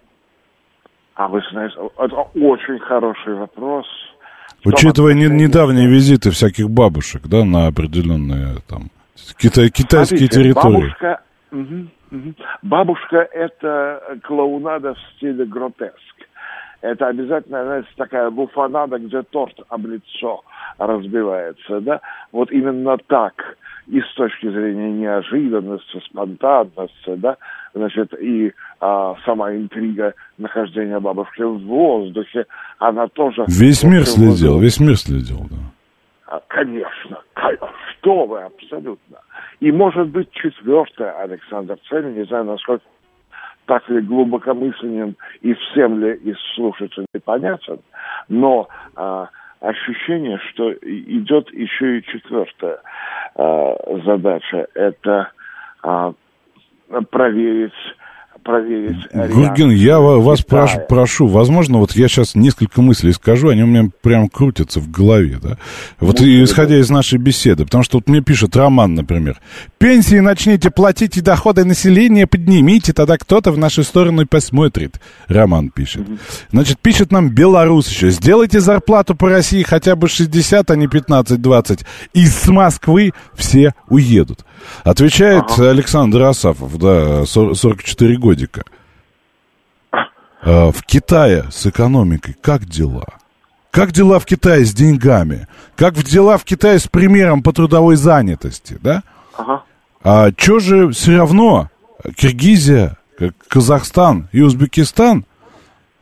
А вы знаете, это очень хороший вопрос. Учитывая не, недавние визиты всяких бабушек, да, на определенные там китай, китайские Смотрите, территории. Бабушка... Угу, угу. Бабушка – это клоунада в стиле гротеск. Это обязательно, знаете, такая буфонада, где торт об лицо разбивается, да? Вот именно так, и с точки зрения неожиданности, спонтанности, да, значит, и а, сама интрига нахождения бабушки в воздухе, она тоже... Весь мир следил, весь мир следил, да. Конечно, что вы, абсолютно. И, может быть, четвертое, Александр Цель, не знаю, насколько так ли глубокомысленен и всем ли из слушателей понятен, но а, ощущение, что идет еще и четвертая а, задача, это а, проверить... проверить Гурген, я вас прошу, прошу, возможно, вот я сейчас несколько мыслей скажу, они у меня прям крутятся в голове, да, вот ну, исходя да. из нашей беседы, потому что вот мне пишет Роман, например, пенсии начните платить и доходы населения поднимите, тогда кто-то в нашу сторону посмотрит, Роман пишет. Угу. Значит, пишет нам белорус еще, сделайте зарплату по России хотя бы шестьдесят, а не пятнадцать-двадцать, и с Москвы все уедут. Отвечает ага. Александр Асафов, да, сорок четыре годика. А, в Китае с экономикой как дела? Как дела в Китае с деньгами? Как дела в Китае с примером по трудовой занятости, да? Ага. А чё же все равно Киргизия, Казахстан и Узбекистан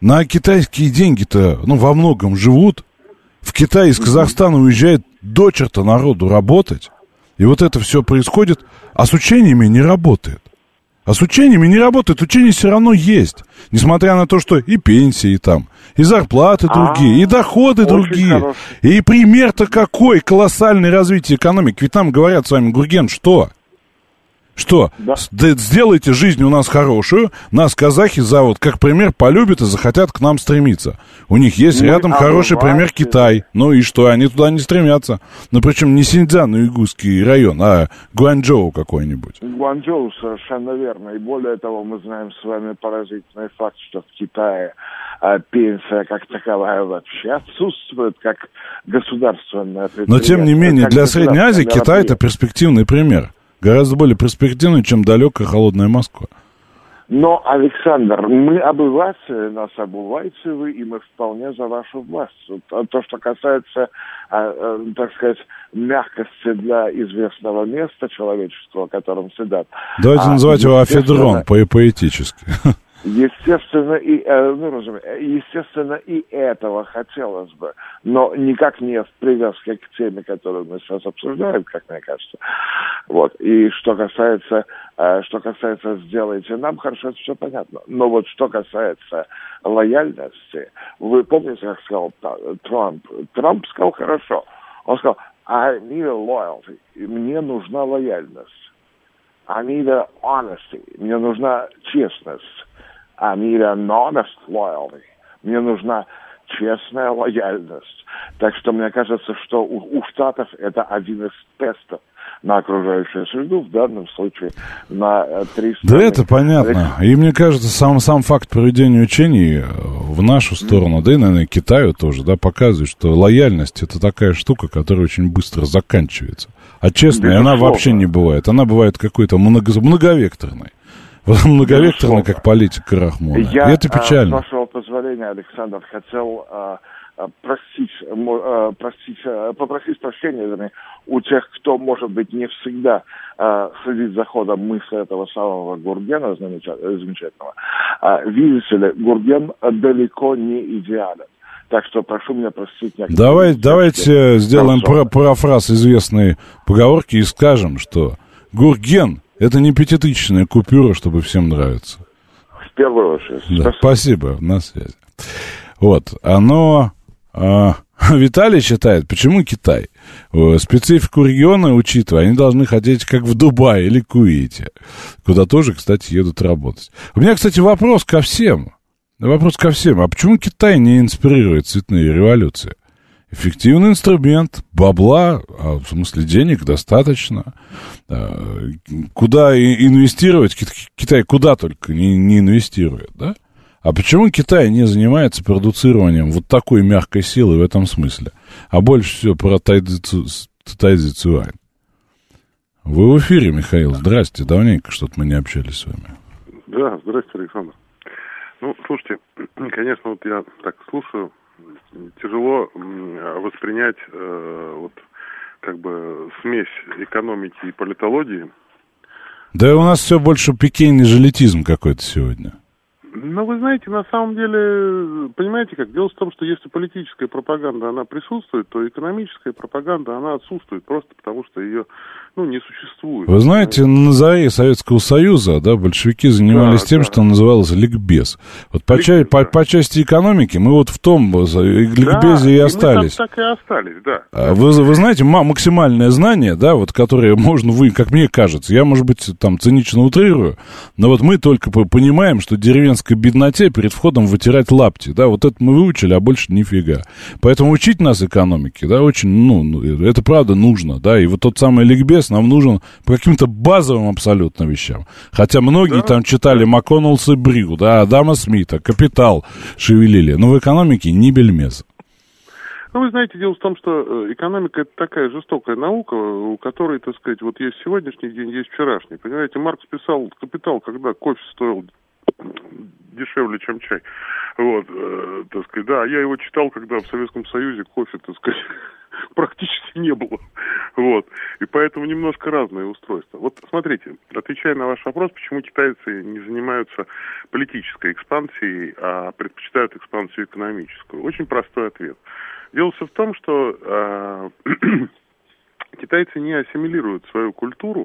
На китайские деньги-то, ну, во многом живут. В Китай из Казахстана уезжает до черта народу работать. И вот это все происходит, а с учениями не работает. А с учениями не работает, учения все равно есть. Несмотря на то, что и пенсии там, и зарплаты другие, и доходы другие. Хороший. И пример-то какой, колоссальное развитие экономики. Ведь нам говорят с вами, Гурген, что? Что? Да. Сделайте жизнь у нас хорошую, нас казахи за вот, как пример, полюбят и захотят к нам стремиться. У них есть ну, рядом хороший пример Китай. Ну и что, они туда не стремятся. Ну причем не Синьцзян, Уйгурский район, а Гуанчжоу какой-нибудь. Гуанчжоу, совершенно верно. И более того, мы знаем с вами поразительный факт, что в Китае а, пенсия как таковая вообще отсутствует, как государственная предприятие. Но тем не менее, для Средней Азии Китай это перспективный пример. Гораздо более перспективный, чем далекая холодная Москва. Но, Александр, мы обыватели, нас обувайте вы, и мы вполне за вашу власть. То, что касается, так сказать, мягкости для известного места человеческого, которым сидят. Давайте а, называть его афедрон, по-поэтически. Естественно, и, ну, разумеется, естественно, и этого хотелось бы, но никак не в привязке к теме, которую мы сейчас обсуждаем, как мне кажется. Вот. И что касается, что касается «сделайте нам», хорошо, это все понятно. Но вот что касается лояльности, вы помните, как сказал Трамп? Трамп сказал хорошо. Он сказал, I need a loyalty. Мне нужна лояльность. I need a honesty. Мне нужна честность. I need an honest loyalty. Мне нужна честная лояльность. Так что мне кажется, что у, у Штатов это один из тестов на окружающую среду, в данном случае на три страны. Да это понятно. И мне кажется, сам, сам факт проведения учений в нашу сторону, mm. да и, наверное, Китаю тоже, да, показывает, что лояльность — это такая штука, которая очень быстро заканчивается. А честная она вообще не бывает. Она бывает какой-то много, многовекторной. Многовекторно, как политика Рахмона. Я, и это печально. с вашего позволения, Александр, хотел а, простить, а, простить, а, попросить прощения, вернее, у тех, кто, может быть, не всегда а, следит за ходом мысли этого самого Гургена замечательного. А, видите ли, Гурген далеко не идеален. Так что прошу меня простить. Давай, давайте сделаем про, парафраз известной поговорки и скажем, что Гурген — это не пятитысячная купюра, чтобы всем нравиться. В первую очередь. Да, спасибо, на связи. Вот, оно... А, Виталий считает, почему Китай? Специфику региона учитывая, они должны хотеть как в Дубае или Кувейте, куда тоже, кстати, едут работать. У меня, кстати, вопрос ко всем. Вопрос ко всем. А почему Китай не инспирирует цветные революции? Эффективный инструмент, бабла, а в смысле денег достаточно. Куда инвестировать? Китай куда только не, не инвестирует, да? А почему Китай не занимается продуцированием вот такой мягкой силы в этом смысле? А больше всего про Тайцзи Цюань. Вы в эфире, Михаил. Здрасте. Давненько что-то мы не общались с вами. Да, здрасте, Александр. Ну, слушайте, конечно, вот я так слушаю, тяжело воспринять э, вот как бы смесь экономики и политологии. Да у нас все больше пикейный желетизм какой-то сегодня. Ну, вы знаете, на самом деле, понимаете как, дело в том, что если политическая пропаганда, она присутствует, то экономическая пропаганда, она отсутствует, просто потому что ее, ну, не существует. Вы знаете, на заре Советского Союза, да, большевики занимались да, тем, да. что называлось ликбез. Вот по, ликбез, ча- да. по, по части экономики мы вот в том ликбезе да, и остались. И мы там так и остались, да. А вы, вы знаете, максимальное знание, да, вот, которое можно вы, как мне кажется, я, может быть, там цинично утрирую, но вот мы только понимаем, что деревенская бедноте перед входом вытирать лапти, да, вот это мы выучили, а больше нифига. Поэтому учить нас экономике, да, очень, ну, это правда нужно, да, и вот тот самый ликбез нам нужен по каким-то базовым абсолютно вещам. Хотя многие да. там читали МакКоннелса и Брю, да, Адама Смита, «Капитал» шевелили, но в экономике ни бельмез. Ну, вы знаете, дело в том, что экономика — это такая жестокая наука, у которой, так сказать, вот есть сегодняшний день, есть вчерашний. Понимаете, Маркс писал «Капитал», когда кофе стоил дешевле, чем чай. Вот, э, так сказать, да, я его читал, когда в Советском Союзе кофе, так сказать, практически не было. Вот. И поэтому немножко разные устройства. Вот смотрите, отвечая на ваш вопрос, почему китайцы не занимаются политической экспансией, а предпочитают экспансию экономическую. Очень простой ответ. Дело все в том, что э, китайцы не ассимилируют свою культуру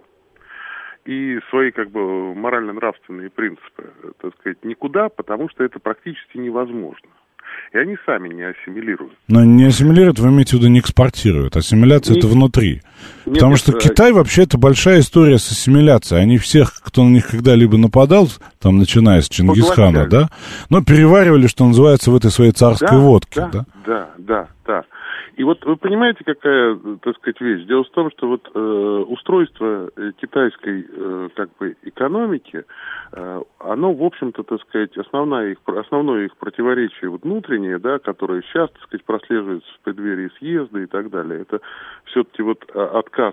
и свои как бы морально-нравственные принципы, так сказать, никуда, потому что это практически невозможно. И они сами не ассимилируют. Но не ассимилируют, вы имеете в виду, не экспортируют. Ассимиляция не... это внутри. Нет, Потому нет, что это... Китай вообще это большая история с ассимиляцией. Они всех, кто на них когда-либо нападал, там, начиная с Чингисхана, да, но переваривали, что называется, в этой своей царской да, водке. Да, да, да, да, да. И вот вы понимаете, какая, так сказать, вещь? Дело в том, что вот э, устройство китайской э, как бы экономики, э, оно, в общем-то, так сказать, основное их, основное их противоречие вот внутреннее, да, которое сейчас, так сказать, прослеживается в преддверии съезда и так далее, это все-таки вот отказ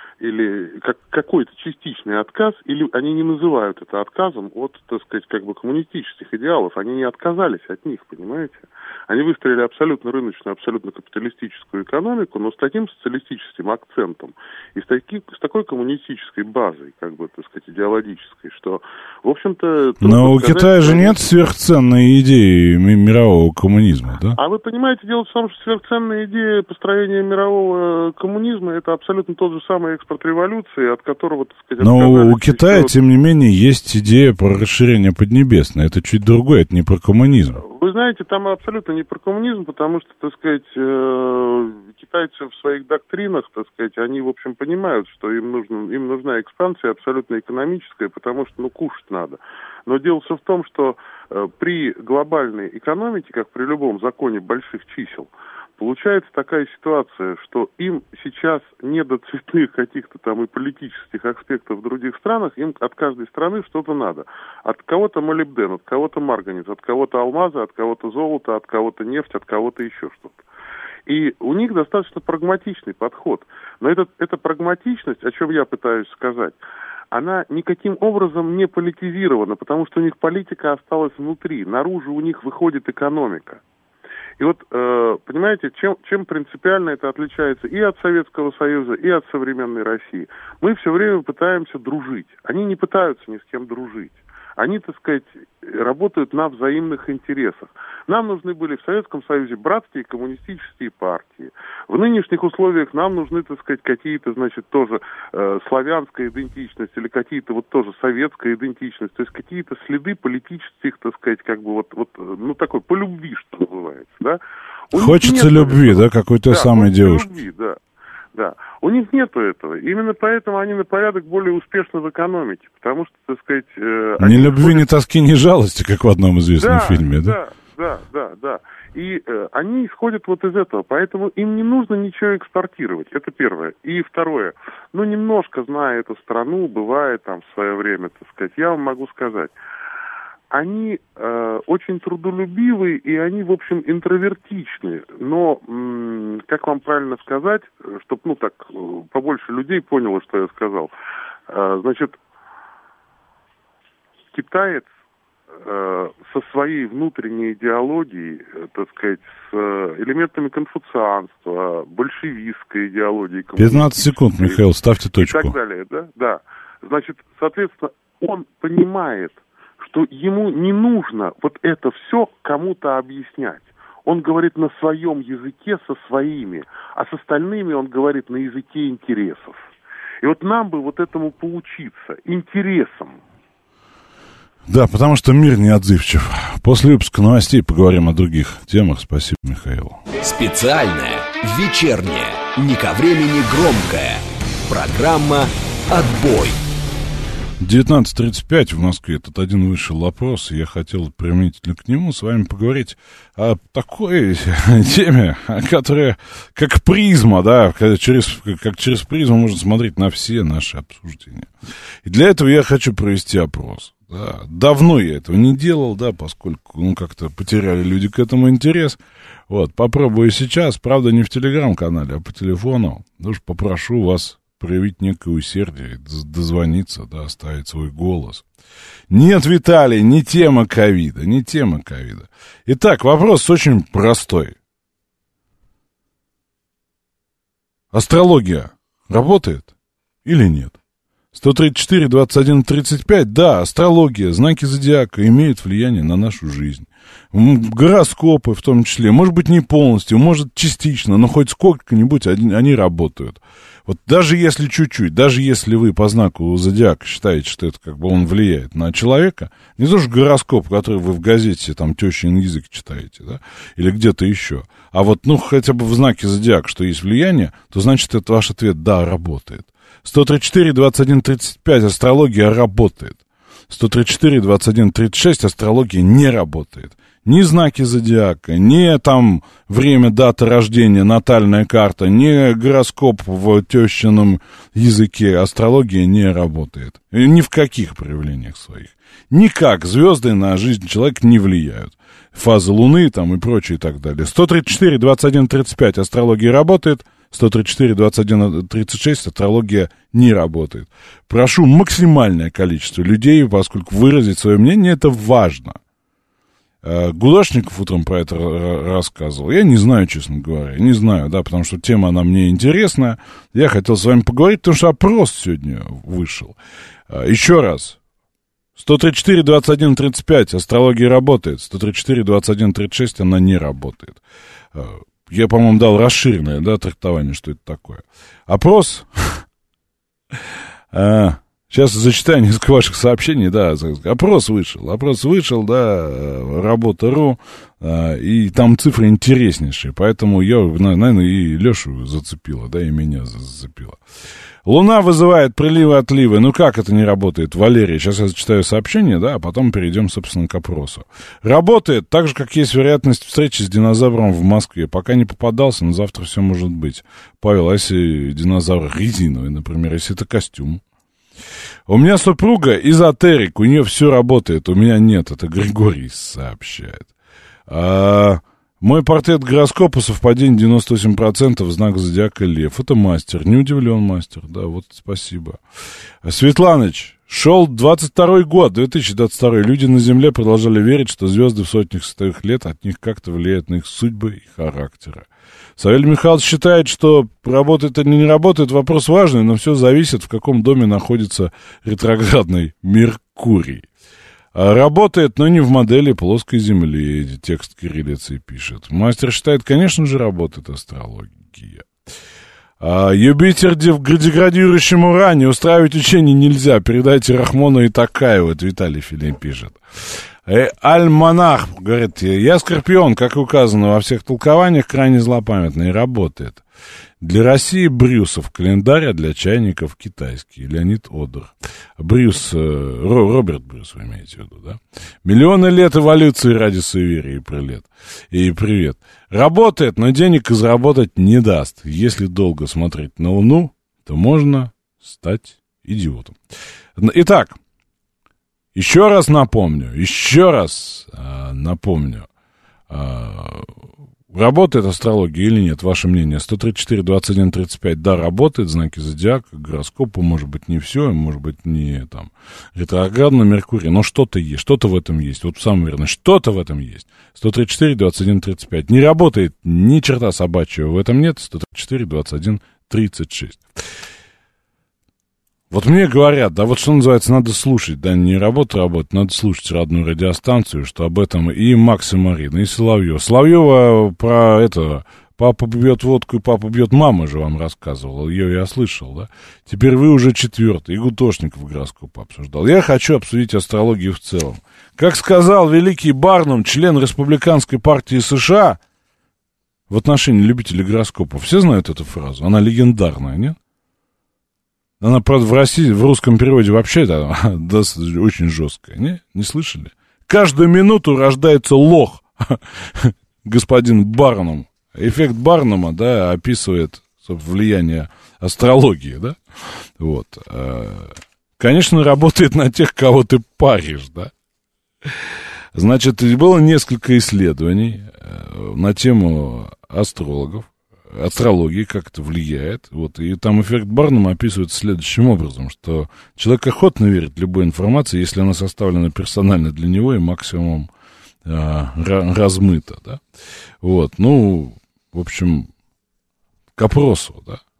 или как, какой-то частичный отказ, или они не называют это отказом от, так сказать, как бы коммунистических идеалов, они не отказались от них, понимаете? Они выстроили абсолютно рыночную, абсолютно капиталистическую экономику, но с таким социалистическим акцентом и с, таки, с такой коммунистической базой, как бы, так сказать, идеологической, что, в общем-то... Но у сказать, Китая же нет сверхценной идеи мирового коммунизма, да? А вы понимаете, дело в том, что сверхценная идея построения мирового коммунизма — это абсолютно тот же самый экспорт революции, от которого, так сказать... Но у Китая, еще... тем не менее, есть идея про расширение Поднебесной. Это чуть другое, это не про коммунизм. Вы знаете, там абсолютно не про коммунизм, потому что, так сказать, э, китайцы в своих доктринах, так сказать, они, в общем, понимают, что им, нужно, им нужна экспансия абсолютно экономическая, потому что, ну, кушать надо. Но дело все в том, что э, при глобальной экономике, как при любом законе больших чисел, получается такая ситуация, что им сейчас не до цветных каких-то там и политических аспектов в других странах, им от каждой страны что-то надо. От кого-то молибден, от кого-то марганец, от кого-то алмазы, от кого-то золото, от кого-то нефть, от кого-то еще что-то. И у них достаточно прагматичный подход. Но этот, эта прагматичность, о чем я пытаюсь сказать, она никаким образом не политизирована, потому что у них политика осталась внутри, наружу у них выходит экономика. И вот, э, понимаете, чем, чем принципиально это отличается и от Советского Союза, и от современной России. Мы все время пытаемся дружить. Они не пытаются ни с кем дружить. Они, так сказать, работают на взаимных интересах. Нам нужны были в Советском Союзе братские коммунистические партии. В нынешних условиях нам нужны, так сказать, какие-то, значит, тоже э, славянская идентичность или какие-то вот тоже советская идентичность. То есть какие-то следы политических, так сказать, как бы вот, вот ну, такой, по любви, что называется, да. У Хочется любви, этого, да, какой-то да, самой девушки. Любви, да. Да, у них нету этого. Именно поэтому они на порядок более успешны в экономике, потому что, так сказать... Э, ни любви, ходят... ни тоски, ни жалости, как в одном известном да, фильме, да? Да, да, да, да. И э, они исходят вот из этого, поэтому им не нужно ничего экспортировать, это первое. И второе, ну, немножко зная эту страну, бывает там в свое время, так сказать, я вам могу сказать, они э, очень трудолюбивые, и они, в общем, интровертичны. Но, м- как вам правильно сказать, чтобы, ну, так, побольше людей поняло, что я сказал. Э, значит, китаец э, со своей внутренней идеологией, э, так сказать, с э, элементами конфуцианства, большевистской идеологией... пятнадцать секунд, Михаил, ставьте точку. И так далее, да? Да. Значит, соответственно, он понимает, что ему не нужно вот это все кому-то объяснять. Он говорит на своем языке со своими, а с остальными он говорит на языке интересов. И вот нам бы вот этому поучиться, интересом. Да, потому что мир неотзывчив. После выпуска новостей поговорим о других темах. Спасибо, Михаил. Специальная, вечерняя, не ко времени громкая. Программа «Отбой». девятнадцать тридцать пять в Москве. Тут один вышел вопрос, и я хотел применительно к нему с вами поговорить о такой теме, которая как призма, да, через, как через призму можно смотреть на все наши обсуждения. И для этого я хочу провести опрос. Да. Давно я этого не делал, да, поскольку, ну, как-то потеряли люди к этому интерес. Вот, попробую сейчас, правда, не в телеграм-канале, а по телефону. Уж попрошу вас проявить некое усердие, дозвониться, да, оставить свой голос. Нет, Виталий, не тема ковида, не тема ковида. Итак, вопрос очень простой. Астрология работает или нет? сто тридцать четыре, двадцать один, тридцать пять. Да, астрология, знаки зодиака имеют влияние на нашу жизнь. Гороскопы в том числе. Может быть, не полностью, может, частично, но хоть сколько-нибудь они, они работают. Вот даже если чуть-чуть, даже если вы по знаку зодиака считаете, что это как бы он влияет на человека, не то что гороскоп, который вы в газете, там, тещин язык читаете, да, или где-то еще, а вот, ну, хотя бы в знаке зодиака, что есть влияние, то значит, это ваш ответ «да, работает». сто тридцать четыре, двадцать один, тридцать пять, астрология работает. сто тридцать четыре, двадцать один, тридцать шесть, астрология не работает. Ни знаки зодиака, ни там время, дата рождения, натальная карта, ни гороскоп в тещином языке, астрология не работает. Ни в каких проявлениях своих. Никак звезды на жизнь человека не влияют. Фазы Луны там и прочее и так далее. сто тридцать четыре, двадцать один, тридцать пять, астрология работает. сто тридцать четыре, двадцать один, тридцать шесть, астрология не работает. Прошу максимальное количество людей, поскольку выразить свое мнение, это важно. Гудошников утром про это рассказывал. Я не знаю, честно говоря, не знаю, да, потому что тема, она мне интересная. Я хотел с вами поговорить, потому что опрос сегодня вышел. Еще раз. сто тридцать четыре, двадцать один, тридцать пять, астрология работает. сто тридцать четыре, двадцать один, тридцать шесть, она не работает. Я, по-моему, дал расширенное, да, трактование, что это такое. Опрос. а, сейчас зачитаю несколько ваших сообщений, да. Опрос вышел. Опрос вышел, да, работа.ру. А, и там цифры интереснейшие. Поэтому я, наверное, и Лешу зацепила, да, и меня зацепила. Луна вызывает приливы-отливы. Ну, как это не работает, Валерий? Сейчас я зачитаю сообщение, да, а потом перейдем, собственно, к опросу. Работает, так же, как есть вероятность встречи с динозавром в Москве. Пока не попадался, но завтра все может быть. Павел, а если динозавр резиновый, например, если это костюм? У меня супруга эзотерик, у нее все работает, у меня нет. Это Григорий сообщает. А... Мой портрет гороскопа, совпадение девяносто восемь процентов, знак зодиака Лев. Это мастер. Не удивлен мастер. Да, вот спасибо. Светланыч, шел двадцать второй год, две тысячи двадцать второй. Люди на Земле продолжали верить, что звезды в сотнях сотых лет от них как-то влияют на их судьбы и характеры. Савелий Михайлович считает, что работает или не работает, вопрос важный, но все зависит, в каком доме находится ретроградный Меркурий. Работает, но не в модели плоской Земли, текст кириллицей пишет. Мастер считает, конечно же, работает астрология. А Юпитер в деградирующем уране, устраивать учение нельзя, передайте Рахмону и Такаеву, это Виталий Филин пишет. Э, Альманах говорит, я Скорпион, как и указано во всех толкованиях, крайне злопамятный, работает. Для России Брюсов календарь, а для чайников китайский. Леонид Одер. Брюс, э, Роберт Брюс, вы имеете в виду, да? Миллионы лет эволюции ради суеверия и прилет. И привет. Работает, но денег заработать не даст. Если долго смотреть на Луну, то можно стать идиотом. Итак, еще раз напомню, еще раз э, напомню. Э, Работает астрология или нет? Ваше мнение. сто тридцать четыре, двадцать один, тридцать пять. Да, работает. Знаки зодиака, гороскопа, может быть, не все, может быть, не там ретроградный Меркурий, но что-то есть, что-то в этом есть. Вот самое верное, что-то в этом есть. сто тридцать четыре, двадцать один, тридцать пять. Не работает, ни черта собачьего в этом нет. сто тридцать четыре, двадцать один, тридцать шесть. Вот мне говорят, да вот что называется, надо слушать, да, не работа работать, надо слушать родную радиостанцию, что об этом и Макс, и Марина, и Соловьев. Соловьева про это, папа бьет водку и папа бьет маму же вам рассказывал, ее я слышал, да. Теперь вы уже четвертый, и Гутошников гороскоп обсуждал. Я хочу обсудить астрологию в целом. Как сказал великий Барнум, член Республиканской партии США, в отношении любителей гороскопов, все знают эту фразу, она легендарная, нет? Она, правда, в России, в русском переводе вообще да, да, очень жесткая. Не? Не слышали? Каждую минуту рождается лох. Господин Барнум. Эффект Барнума, да, описывает влияние астрологии, да. Вот. Конечно, работает на тех, кого ты паришь, да. Значит, было несколько исследований на тему астрологов. Астрологии, как это влияет. Вот, и там эффект Барнума описывается следующим образом, что человек охотно верит любой информации, если она составлена персонально для него и максимум э, размыта. Да? Вот, ну, в общем, к опросу, да.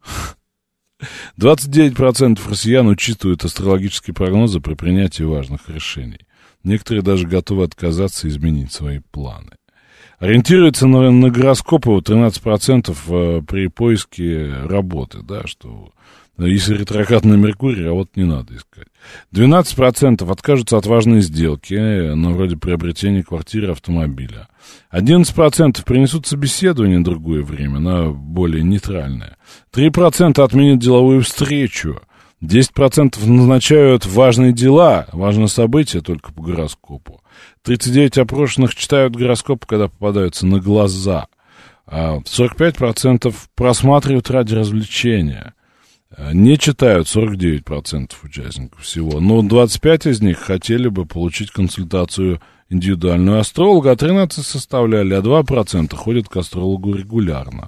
двадцать девять процентов россиян учитывают астрологические прогнозы при принятии важных решений. Некоторые даже готовы отказаться и изменить свои планы. Ориентируется на, на гороскопы вот тринадцать процентов при поиске работы, да, что если ретроградный Меркурий, работу не надо искать. двенадцать процентов откажутся от важной сделки, ну, вроде приобретения квартиры, автомобиля. одиннадцать процентов принесут собеседование на другое время, на более нейтральное. три процента отменят деловую встречу. десять процентов назначают важные дела, важные события только по гороскопу. тридцать девять процентов опрошенных читают гороскоп, когда попадаются на глаза. А сорок пять процентов просматривают ради развлечения. Не читают сорок девять процентов участников всего. Но двадцать пять процентов из них хотели бы получить консультацию индивидуальную астролога, а тринадцать процентов составляли, а два процента ходят к астрологу регулярно.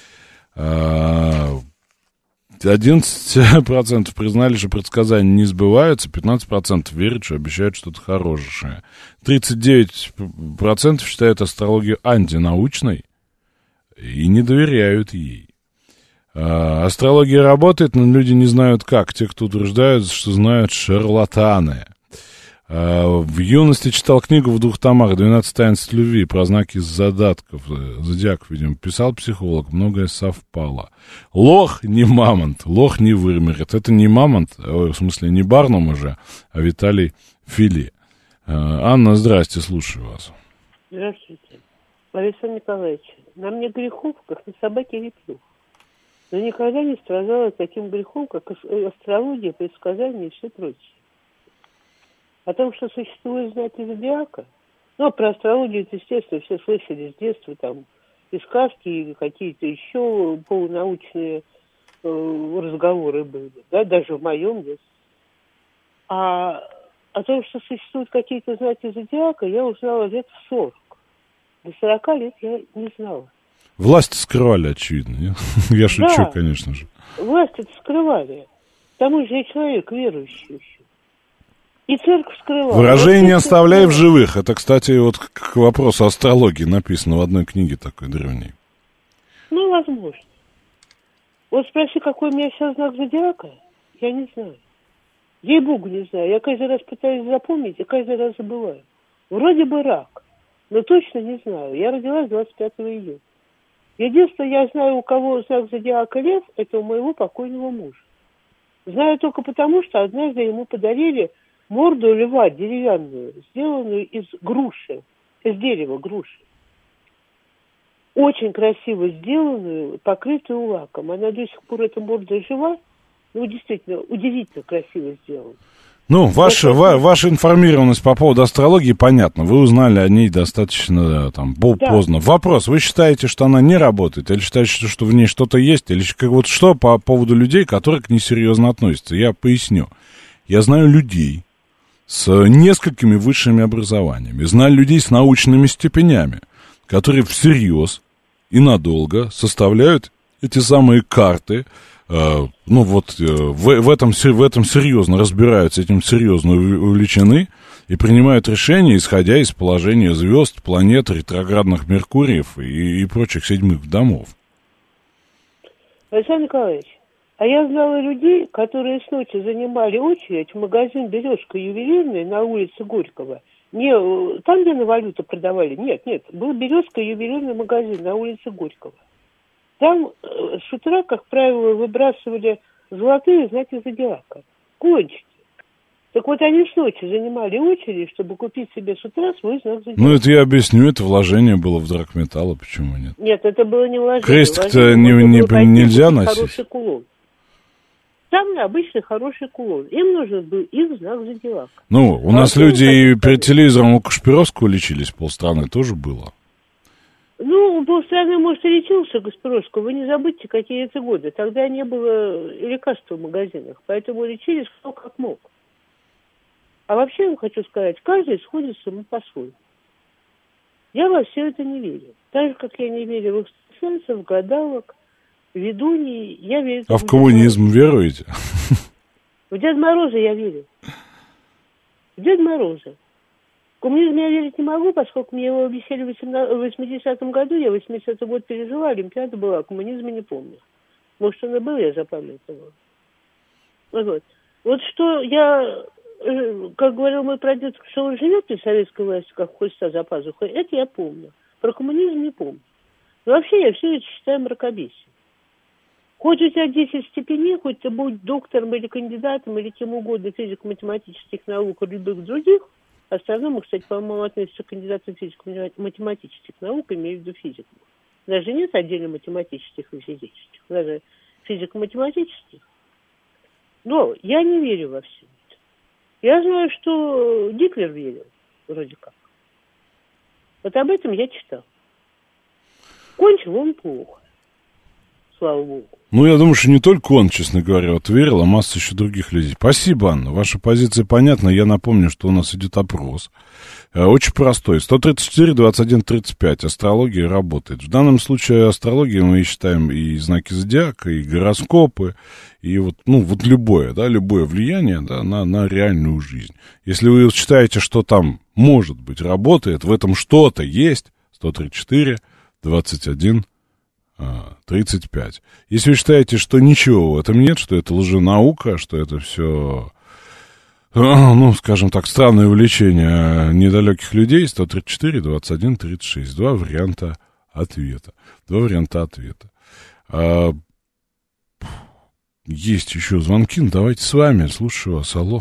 одиннадцать процентов признали, что предсказания не сбываются, пятнадцать процентов верят, что обещают что-то хорошее. тридцать девять процентов считают астрологию антинаучной и не доверяют ей. А, астрология работает, но люди не знают как. Те, кто утверждают, что знают, шарлатаны. А, в юности читал книгу в двух томах «двенадцать таинств любви» про знаки задатков, зодиаков, видимо. Писал психолог, многое совпало. Лох не мамонт, лох не вымерет. Это не мамонт, в смысле не Барнум уже, а Виталий Фили. А, Анна, здрасте, слушаю вас. Здравствуйте. Александр Николаевич, на мне грехов, как на собаке реплюх. Но никогда не страдала таким грехом, как астрология, предсказания и все прочее. О том, что существуют знаки зодиака, ну, про астрологию, естественно, все слышали с детства, там, и сказки, и какие-то еще полунаучные э, разговоры были, да, даже в моем детстве. А о том, что существуют какие-то знаки зодиака, я узнала лет в сорок. До сорока лет я не знала. Власти скрывали, очевидно, нет? Я шучу, да, конечно же. Власти это скрывали. К тому же я человек верующий еще. И церковь скрывала. Выражение «не оставляй в живых». Это, кстати, вот к вопросу астрологии написано в одной книге такой древней. Ну, возможно. Вот спроси, какой у меня сейчас знак зодиака, я не знаю. Ей-богу, не знаю. Я каждый раз пытаюсь запомнить, и каждый раз забываю. Вроде бы рак, но точно не знаю. Я родилась двадцать пятого июня. Единственное, я знаю, у кого знак зодиака лев, это у моего покойного мужа. Знаю только потому, что однажды ему подарили морду льва деревянную, сделанную из груши, из дерева груши. Очень красиво сделанную, покрытую лаком. Она до сих пор, эта морда, жива. Ну, действительно, удивительно красиво сделана. Ну, ваша, ва, ваша информированность по поводу астрологии понятна. Вы узнали о ней достаточно там, да. поздно. Вопрос, вы считаете, что она не работает? Или считаете, что в ней что-то есть? Или как, вот что по поводу людей, которые к ней серьезно относятся? Я поясню. Я знаю людей с несколькими высшими образованиями. Знаю людей с научными степенями, которые всерьез и надолго составляют эти самые карты. Uh, ну вот uh, в, в, этом, в этом серьезно разбираются, этим серьезно увлечены и принимают решения, исходя из положения звезд, планет, ретроградных Меркуриев и, и прочих седьмых домов. Александр Николаевич, а я знала людей, которые с ночи занимали очередь в магазин «Березка ювелирная» на улице Горького. Не там, где на валюту продавали, нет, нет, был «Березка ювелирный магазин» на улице Горького. Там с утра, как правило, выбрасывали золотые знаки зодиака, кончики. Так вот они с ночи занимали очередь, чтобы купить себе с утра свой знак зодиака. Ну, это я объясню, это вложение было в драгметаллы, почему нет? Нет, это было не вложение. Крестик-то не, не, не, нельзя носить? Хороший кулон. Самый обычный хороший кулон. Им нужен был их знак зодиака. Ну, у а нас люди и перед телевизором у Кашпировского лечились, полстраны тоже было. Ну, полстраны, может, и лечился Кашпировского. Вы не забудьте, какие это годы. Тогда не было лекарств в магазинах, поэтому лечились кто как мог. А вообще, я вам хочу сказать, каждый сходит с ума по-своему. Я во все это не верю. Так же, как я не верю в экстрасенсов, гадалок, ведуньи, я верю... А в коммунизм веруете? В Деда Мороза я верю. В Деда Мороза. В коммунизм я верить не могу, поскольку мне его обещали в восьмидесятом году, я восьмидесятый год пережила, Олимпиада была, о коммунизме не помню. Может, он и был, я запамятовала. Вот. Вот что я, как говорил мой прадед, что он живет при советской власти, как Христа за пазухой, это я помню. Про коммунизм не помню. Но вообще я все это считаю мракобесием. Хоть у тебя десять степеней, хоть ты будь доктором или кандидатом, или кем угодно физико-математических наук или любых других, астрономы, кстати, по-моему, относятся к кандидатам физико-математических наук, имею в виду физику. Даже нет отдельно математических и физических, даже физико-математических. Но я не верю во все это. Я знаю, что Гитлер верил, вроде как. Вот об этом я читал. Кончил он плохо. Слава богу. Ну, я думаю, что не только он, честно говоря, вот верил, а масса еще других людей. Спасибо, Анна. Ваша позиция понятна. Я напомню, что у нас идет опрос. Очень простой. сто тридцать четыре двадцать один тридцать пять. Астрология работает. В данном случае астрология мы считаем и знаки зодиака, и гороскопы, и вот, ну, вот любое, да, любое влияние, да, на, на реальную жизнь. Если вы считаете, что там, может быть, работает, в этом что-то есть, сто тридцать четыре двадцать один тридцать пять. Если вы считаете, что ничего в этом нет, что это лженаука, что это все, ну, скажем так, странное увлечение недалеких людей, сто тридцать четыре двадцать один тридцать шесть. Два варианта ответа. Два варианта ответа. А, есть еще звонки, ну, давайте с вами, слушаю вас. Алло.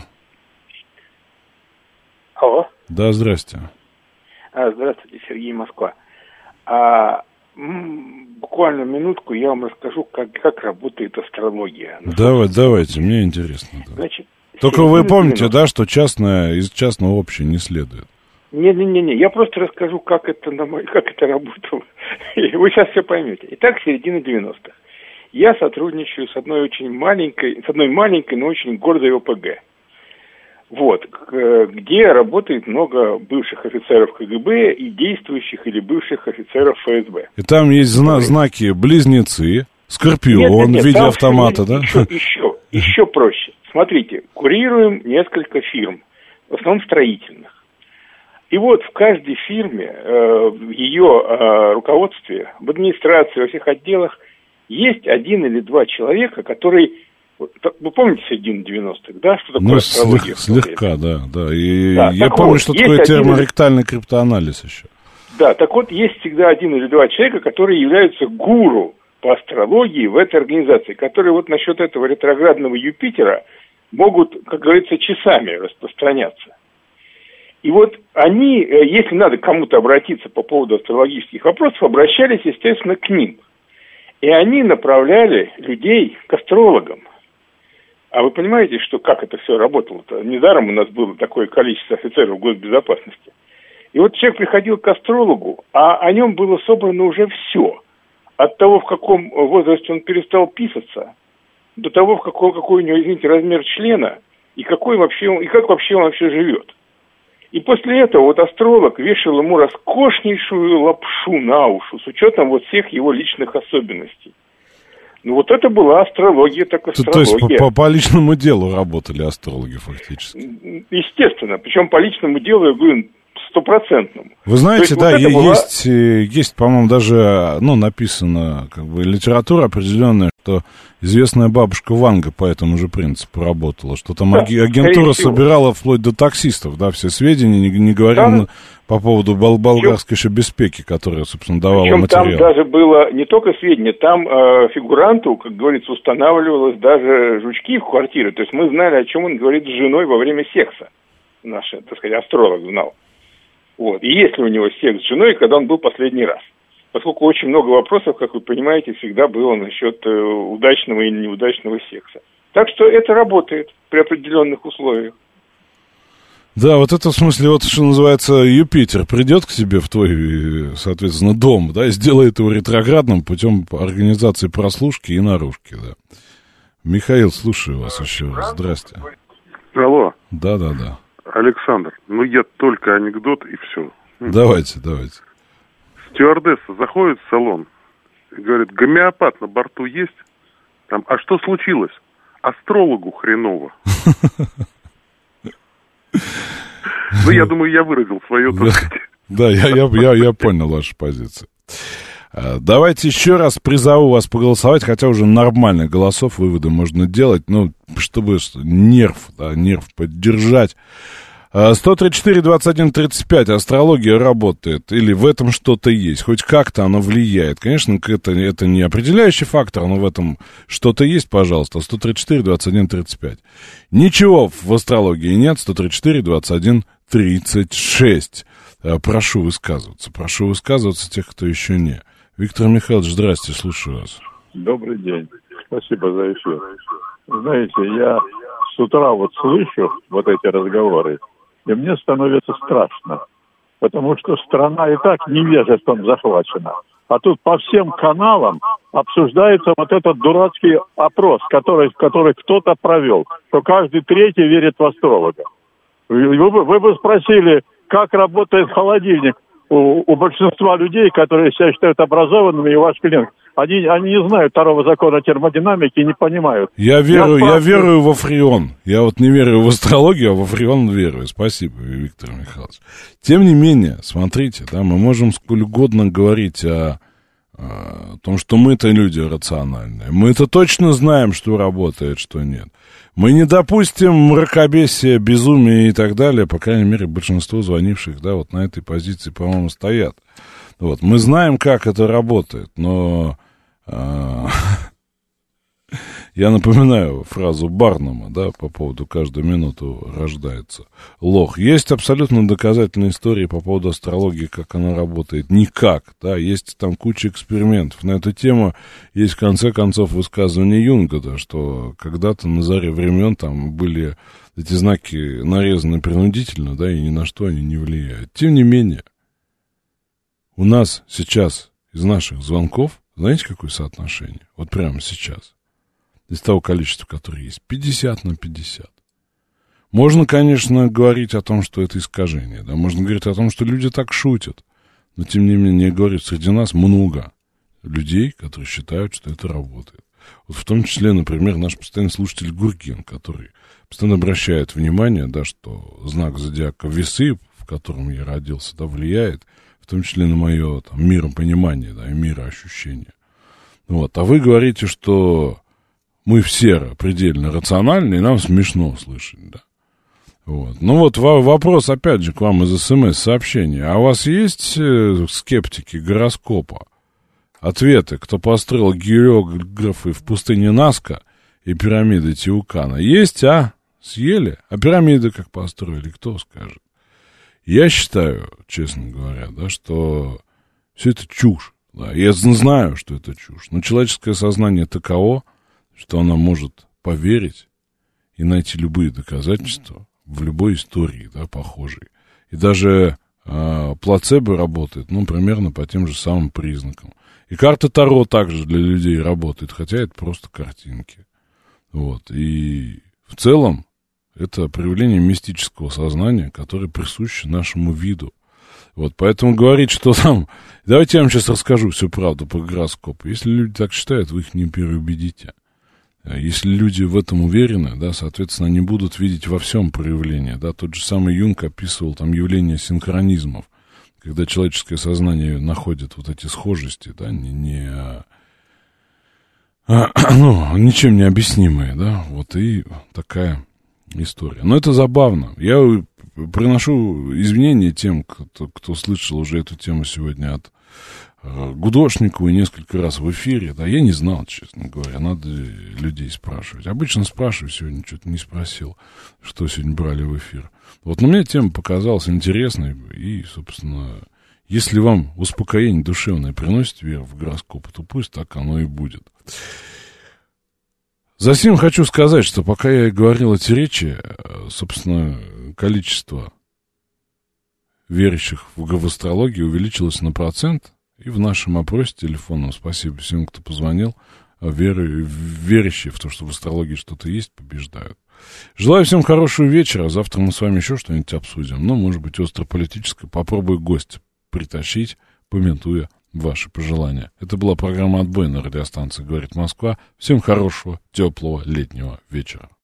Алло. Да, здрасте. А, здравствуйте, Сергей, Москва. А, буквально минутку я вам расскажу, как, как работает астрология. Давай, давайте, мне интересно. Да. Значит, только вы помните, да, что частное из частного общее не следует. Не-не-не, я просто расскажу, как это, на мой, как это работало. И вы сейчас все поймете. Итак, середина девяностых. Я сотрудничаю с одной очень маленькой, с одной маленькой, но очень гордой ОПГ. Вот, где работает много бывших офицеров КГБ и действующих или бывших офицеров ФСБ. И там есть зна- знаки близнецы, скорпион нет, нет, нет, в виде автомата, да? Еще, еще, еще проще. Смотрите, курируем несколько фирм, в основном строительных. И вот в каждой фирме, э, в ее э, руководстве, в администрации, во всех отделах есть один или два человека, которые... Вы помните середину девяностых, да? Что такое ну, астрология? Слег, слегка, да, да. И да, я помню, вот, что такое терморектальный криптоанализ еще. Да, так вот, есть всегда один или два человека, которые являются гуру по астрологии в этой организации, которые вот насчет этого ретроградного Юпитера могут, как говорится, часами распространяться. И вот они, если надо кому-то обратиться по поводу астрологических вопросов, обращались, естественно, к ним. И они направляли людей к астрологам. А вы понимаете, что как это все работало-то? Недаром у нас было такое количество офицеров госбезопасности. И вот человек приходил к астрологу, а о нем было собрано уже все. От того, в каком возрасте он перестал писаться, до того, в какой, какой у него, извините, размер члена, и, какой вообще он, и как вообще он вообще живет. И после этого вот астролог вешал ему роскошнейшую лапшу на уши с учетом вот всех его личных особенностей. Ну, вот это была астрология, так астрология. То, то есть по, по, по личному делу работали астрологи фактически? Естественно. Причем по личному делу, я говорю, стопроцентному. Вы знаете, да, вот есть, была... есть, по-моему, даже, ну, написано, как бы, литература определенная, что известная бабушка Ванга по этому же принципу работала, что там да, агентура собирала вплоть до таксистов, да, все сведения, не, не говоря да. по поводу бол- болгарской шебеспеки, которая, собственно, давала Причем материал. Там даже было не только сведения, там э, фигуранту, как говорится, устанавливалось даже жучки в квартире, то есть мы знали, о чем он говорит с женой во время секса. Наш, так сказать, астролог знал. Вот. И есть ли у него секс с женой, когда он был последний раз? Поскольку очень много вопросов, как вы понимаете, всегда было насчет э, удачного или неудачного секса. Так что это работает при определенных условиях. Да, вот это в смысле, вот что называется, Юпитер придет к тебе в твой, соответственно, дом, да, и сделает его ретроградным путем организации прослушки и наружки, да. Михаил, слушаю вас еще раз. Здрасте. Алло. Да-да-да. Александр, ну я только анекдот и все. Давайте, давайте. Стюардесса заходит в салон и говорит, гомеопат на борту есть? Там, а что случилось? Астрологу хреново. Ну, я думаю, я выразил свое, так сказать. Да, я, я, я, я понял вашу позицию. Давайте еще раз призову вас поголосовать, хотя уже нормальных голосов, выводы можно делать, ну, чтобы нерв, да, нерв поддержать. сто тридцать четыре двадцать один тридцать пять. Астрология работает. Или в этом что-то есть. Хоть как-то оно влияет. Конечно, это, это не определяющий фактор, но в этом что-то есть, пожалуйста. сто тридцать четыре двадцать один тридцать пять. Ничего в астрологии нет. сто тридцать четыре двадцать один тридцать шесть. Прошу высказываться. Прошу высказываться тех, кто еще не. Виктор Михайлович, здрасте, слушаю вас. Добрый день. Спасибо за эфир. Знаете, я с утра вот слышу вот эти разговоры, и мне становится страшно, потому что страна и так невежеством захвачена. А тут по всем каналам обсуждается вот этот дурацкий опрос, который, который кто-то провел, что каждый третий верит в астролога. Вы, вы, вы бы спросили, как работает холодильник у, у большинства людей, которые себя считают образованными, и ваш клиент. Они, они не знают второго закона термодинамики и не понимают. Я верю, я, я верую во фреон. Я вот не верю в астрологию, а во фреон верую. Спасибо, Виктор Михайлович. Тем не менее, смотрите, да, мы можем сколь угодно говорить о, о том, что мы-то люди рациональные. Мы-то точно знаем, что работает, что нет. Мы не допустим мракобесия, безумия и так далее. По крайней мере, большинство звонивших, да, вот на этой позиции, по-моему, стоят. Вот, мы знаем, как это работает, но э, я напоминаю фразу Барнума, да, по поводу «каждую минуту рождается лох». Есть абсолютно доказательные истории по поводу астрологии, как она работает. Никак, да, есть там куча экспериментов на эту тему. Есть, в конце концов, высказывание Юнга, да, что когда-то на заре времен там были эти знаки нарезаны принудительно, да, и ни на что они не влияют. Тем не менее, у нас сейчас из наших звонков, знаете, какое соотношение? Вот прямо сейчас. Из того количества, которое есть. пятьдесят на пятьдесят. Можно, конечно, говорить о том, что это искажение. Да? Можно говорить о том, что люди так шутят. Но, тем не менее, говорю, среди нас много людей, которые считают, что это работает. Вот в том числе, например, наш постоянный слушатель Гурген, который постоянно обращает внимание, да, что знак зодиака Весы, в котором я родился, да, влияет, в том числе на мое там, миропонимание, да, и мироощущение. Вот. А вы говорите, что мы все предельно рациональны, и нам смешно слышать, да. Вот. Ну вот вопрос, опять же, к вам из СМС-сообщения. А у вас есть э, скептики гороскопа? Ответы, кто построил географы в пустыне Наска и пирамиды Теукана? Есть, а? Съели? А пирамиды как построили, кто скажет? Я считаю, честно говоря, да, что все это чушь. Да. Я знаю, что это чушь. Но человеческое сознание таково, что оно может поверить и найти любые доказательства в любой истории, да, похожей. И даже э, плацебо работает, ну, примерно по тем же самым признакам. И карта Таро также для людей работает, хотя это просто картинки. Вот. И в целом это проявление мистического сознания, которое присуще нашему виду. Вот, поэтому говорить, что там... Давайте я вам сейчас расскажу всю правду по гороскопу. Если люди так считают, вы их не переубедите. Если люди в этом уверены, да, соответственно, они будут видеть во всем проявление. Да. Тот же самый Юнг описывал там явление синхронизмов, когда человеческое сознание находит вот эти схожести, да, не... не а, ну, ничем не объяснимые, да, вот и такая... история. Но это забавно. Я приношу извинения тем, кто, кто слышал уже эту тему сегодня от э, Гудошникова и несколько раз в эфире. Да, я не знал, честно говоря. Надо людей спрашивать. Обычно спрашиваю, сегодня что-то не спросил, что сегодня брали в эфир. Вот, но мне тема показалась интересной. И, собственно, если вам успокоение душевное приносит веру в гороскоп, то пусть так оно и будет. Затем хочу сказать, что пока я говорил эти речи, собственно, количество верящих в астрологию увеличилось на процент, и в нашем опросе телефонном, спасибо всем, кто позвонил, веры, верящие в то, что в астрологии что-то есть, побеждают. Желаю всем хорошего вечера, завтра мы с вами еще что-нибудь обсудим, ну, может быть, острополитическое, попробую гостя притащить, помятуя ваши пожелания. Это была программа «Отбой» на радиостанции «Говорит Москва». Всем хорошего, теплого летнего вечера.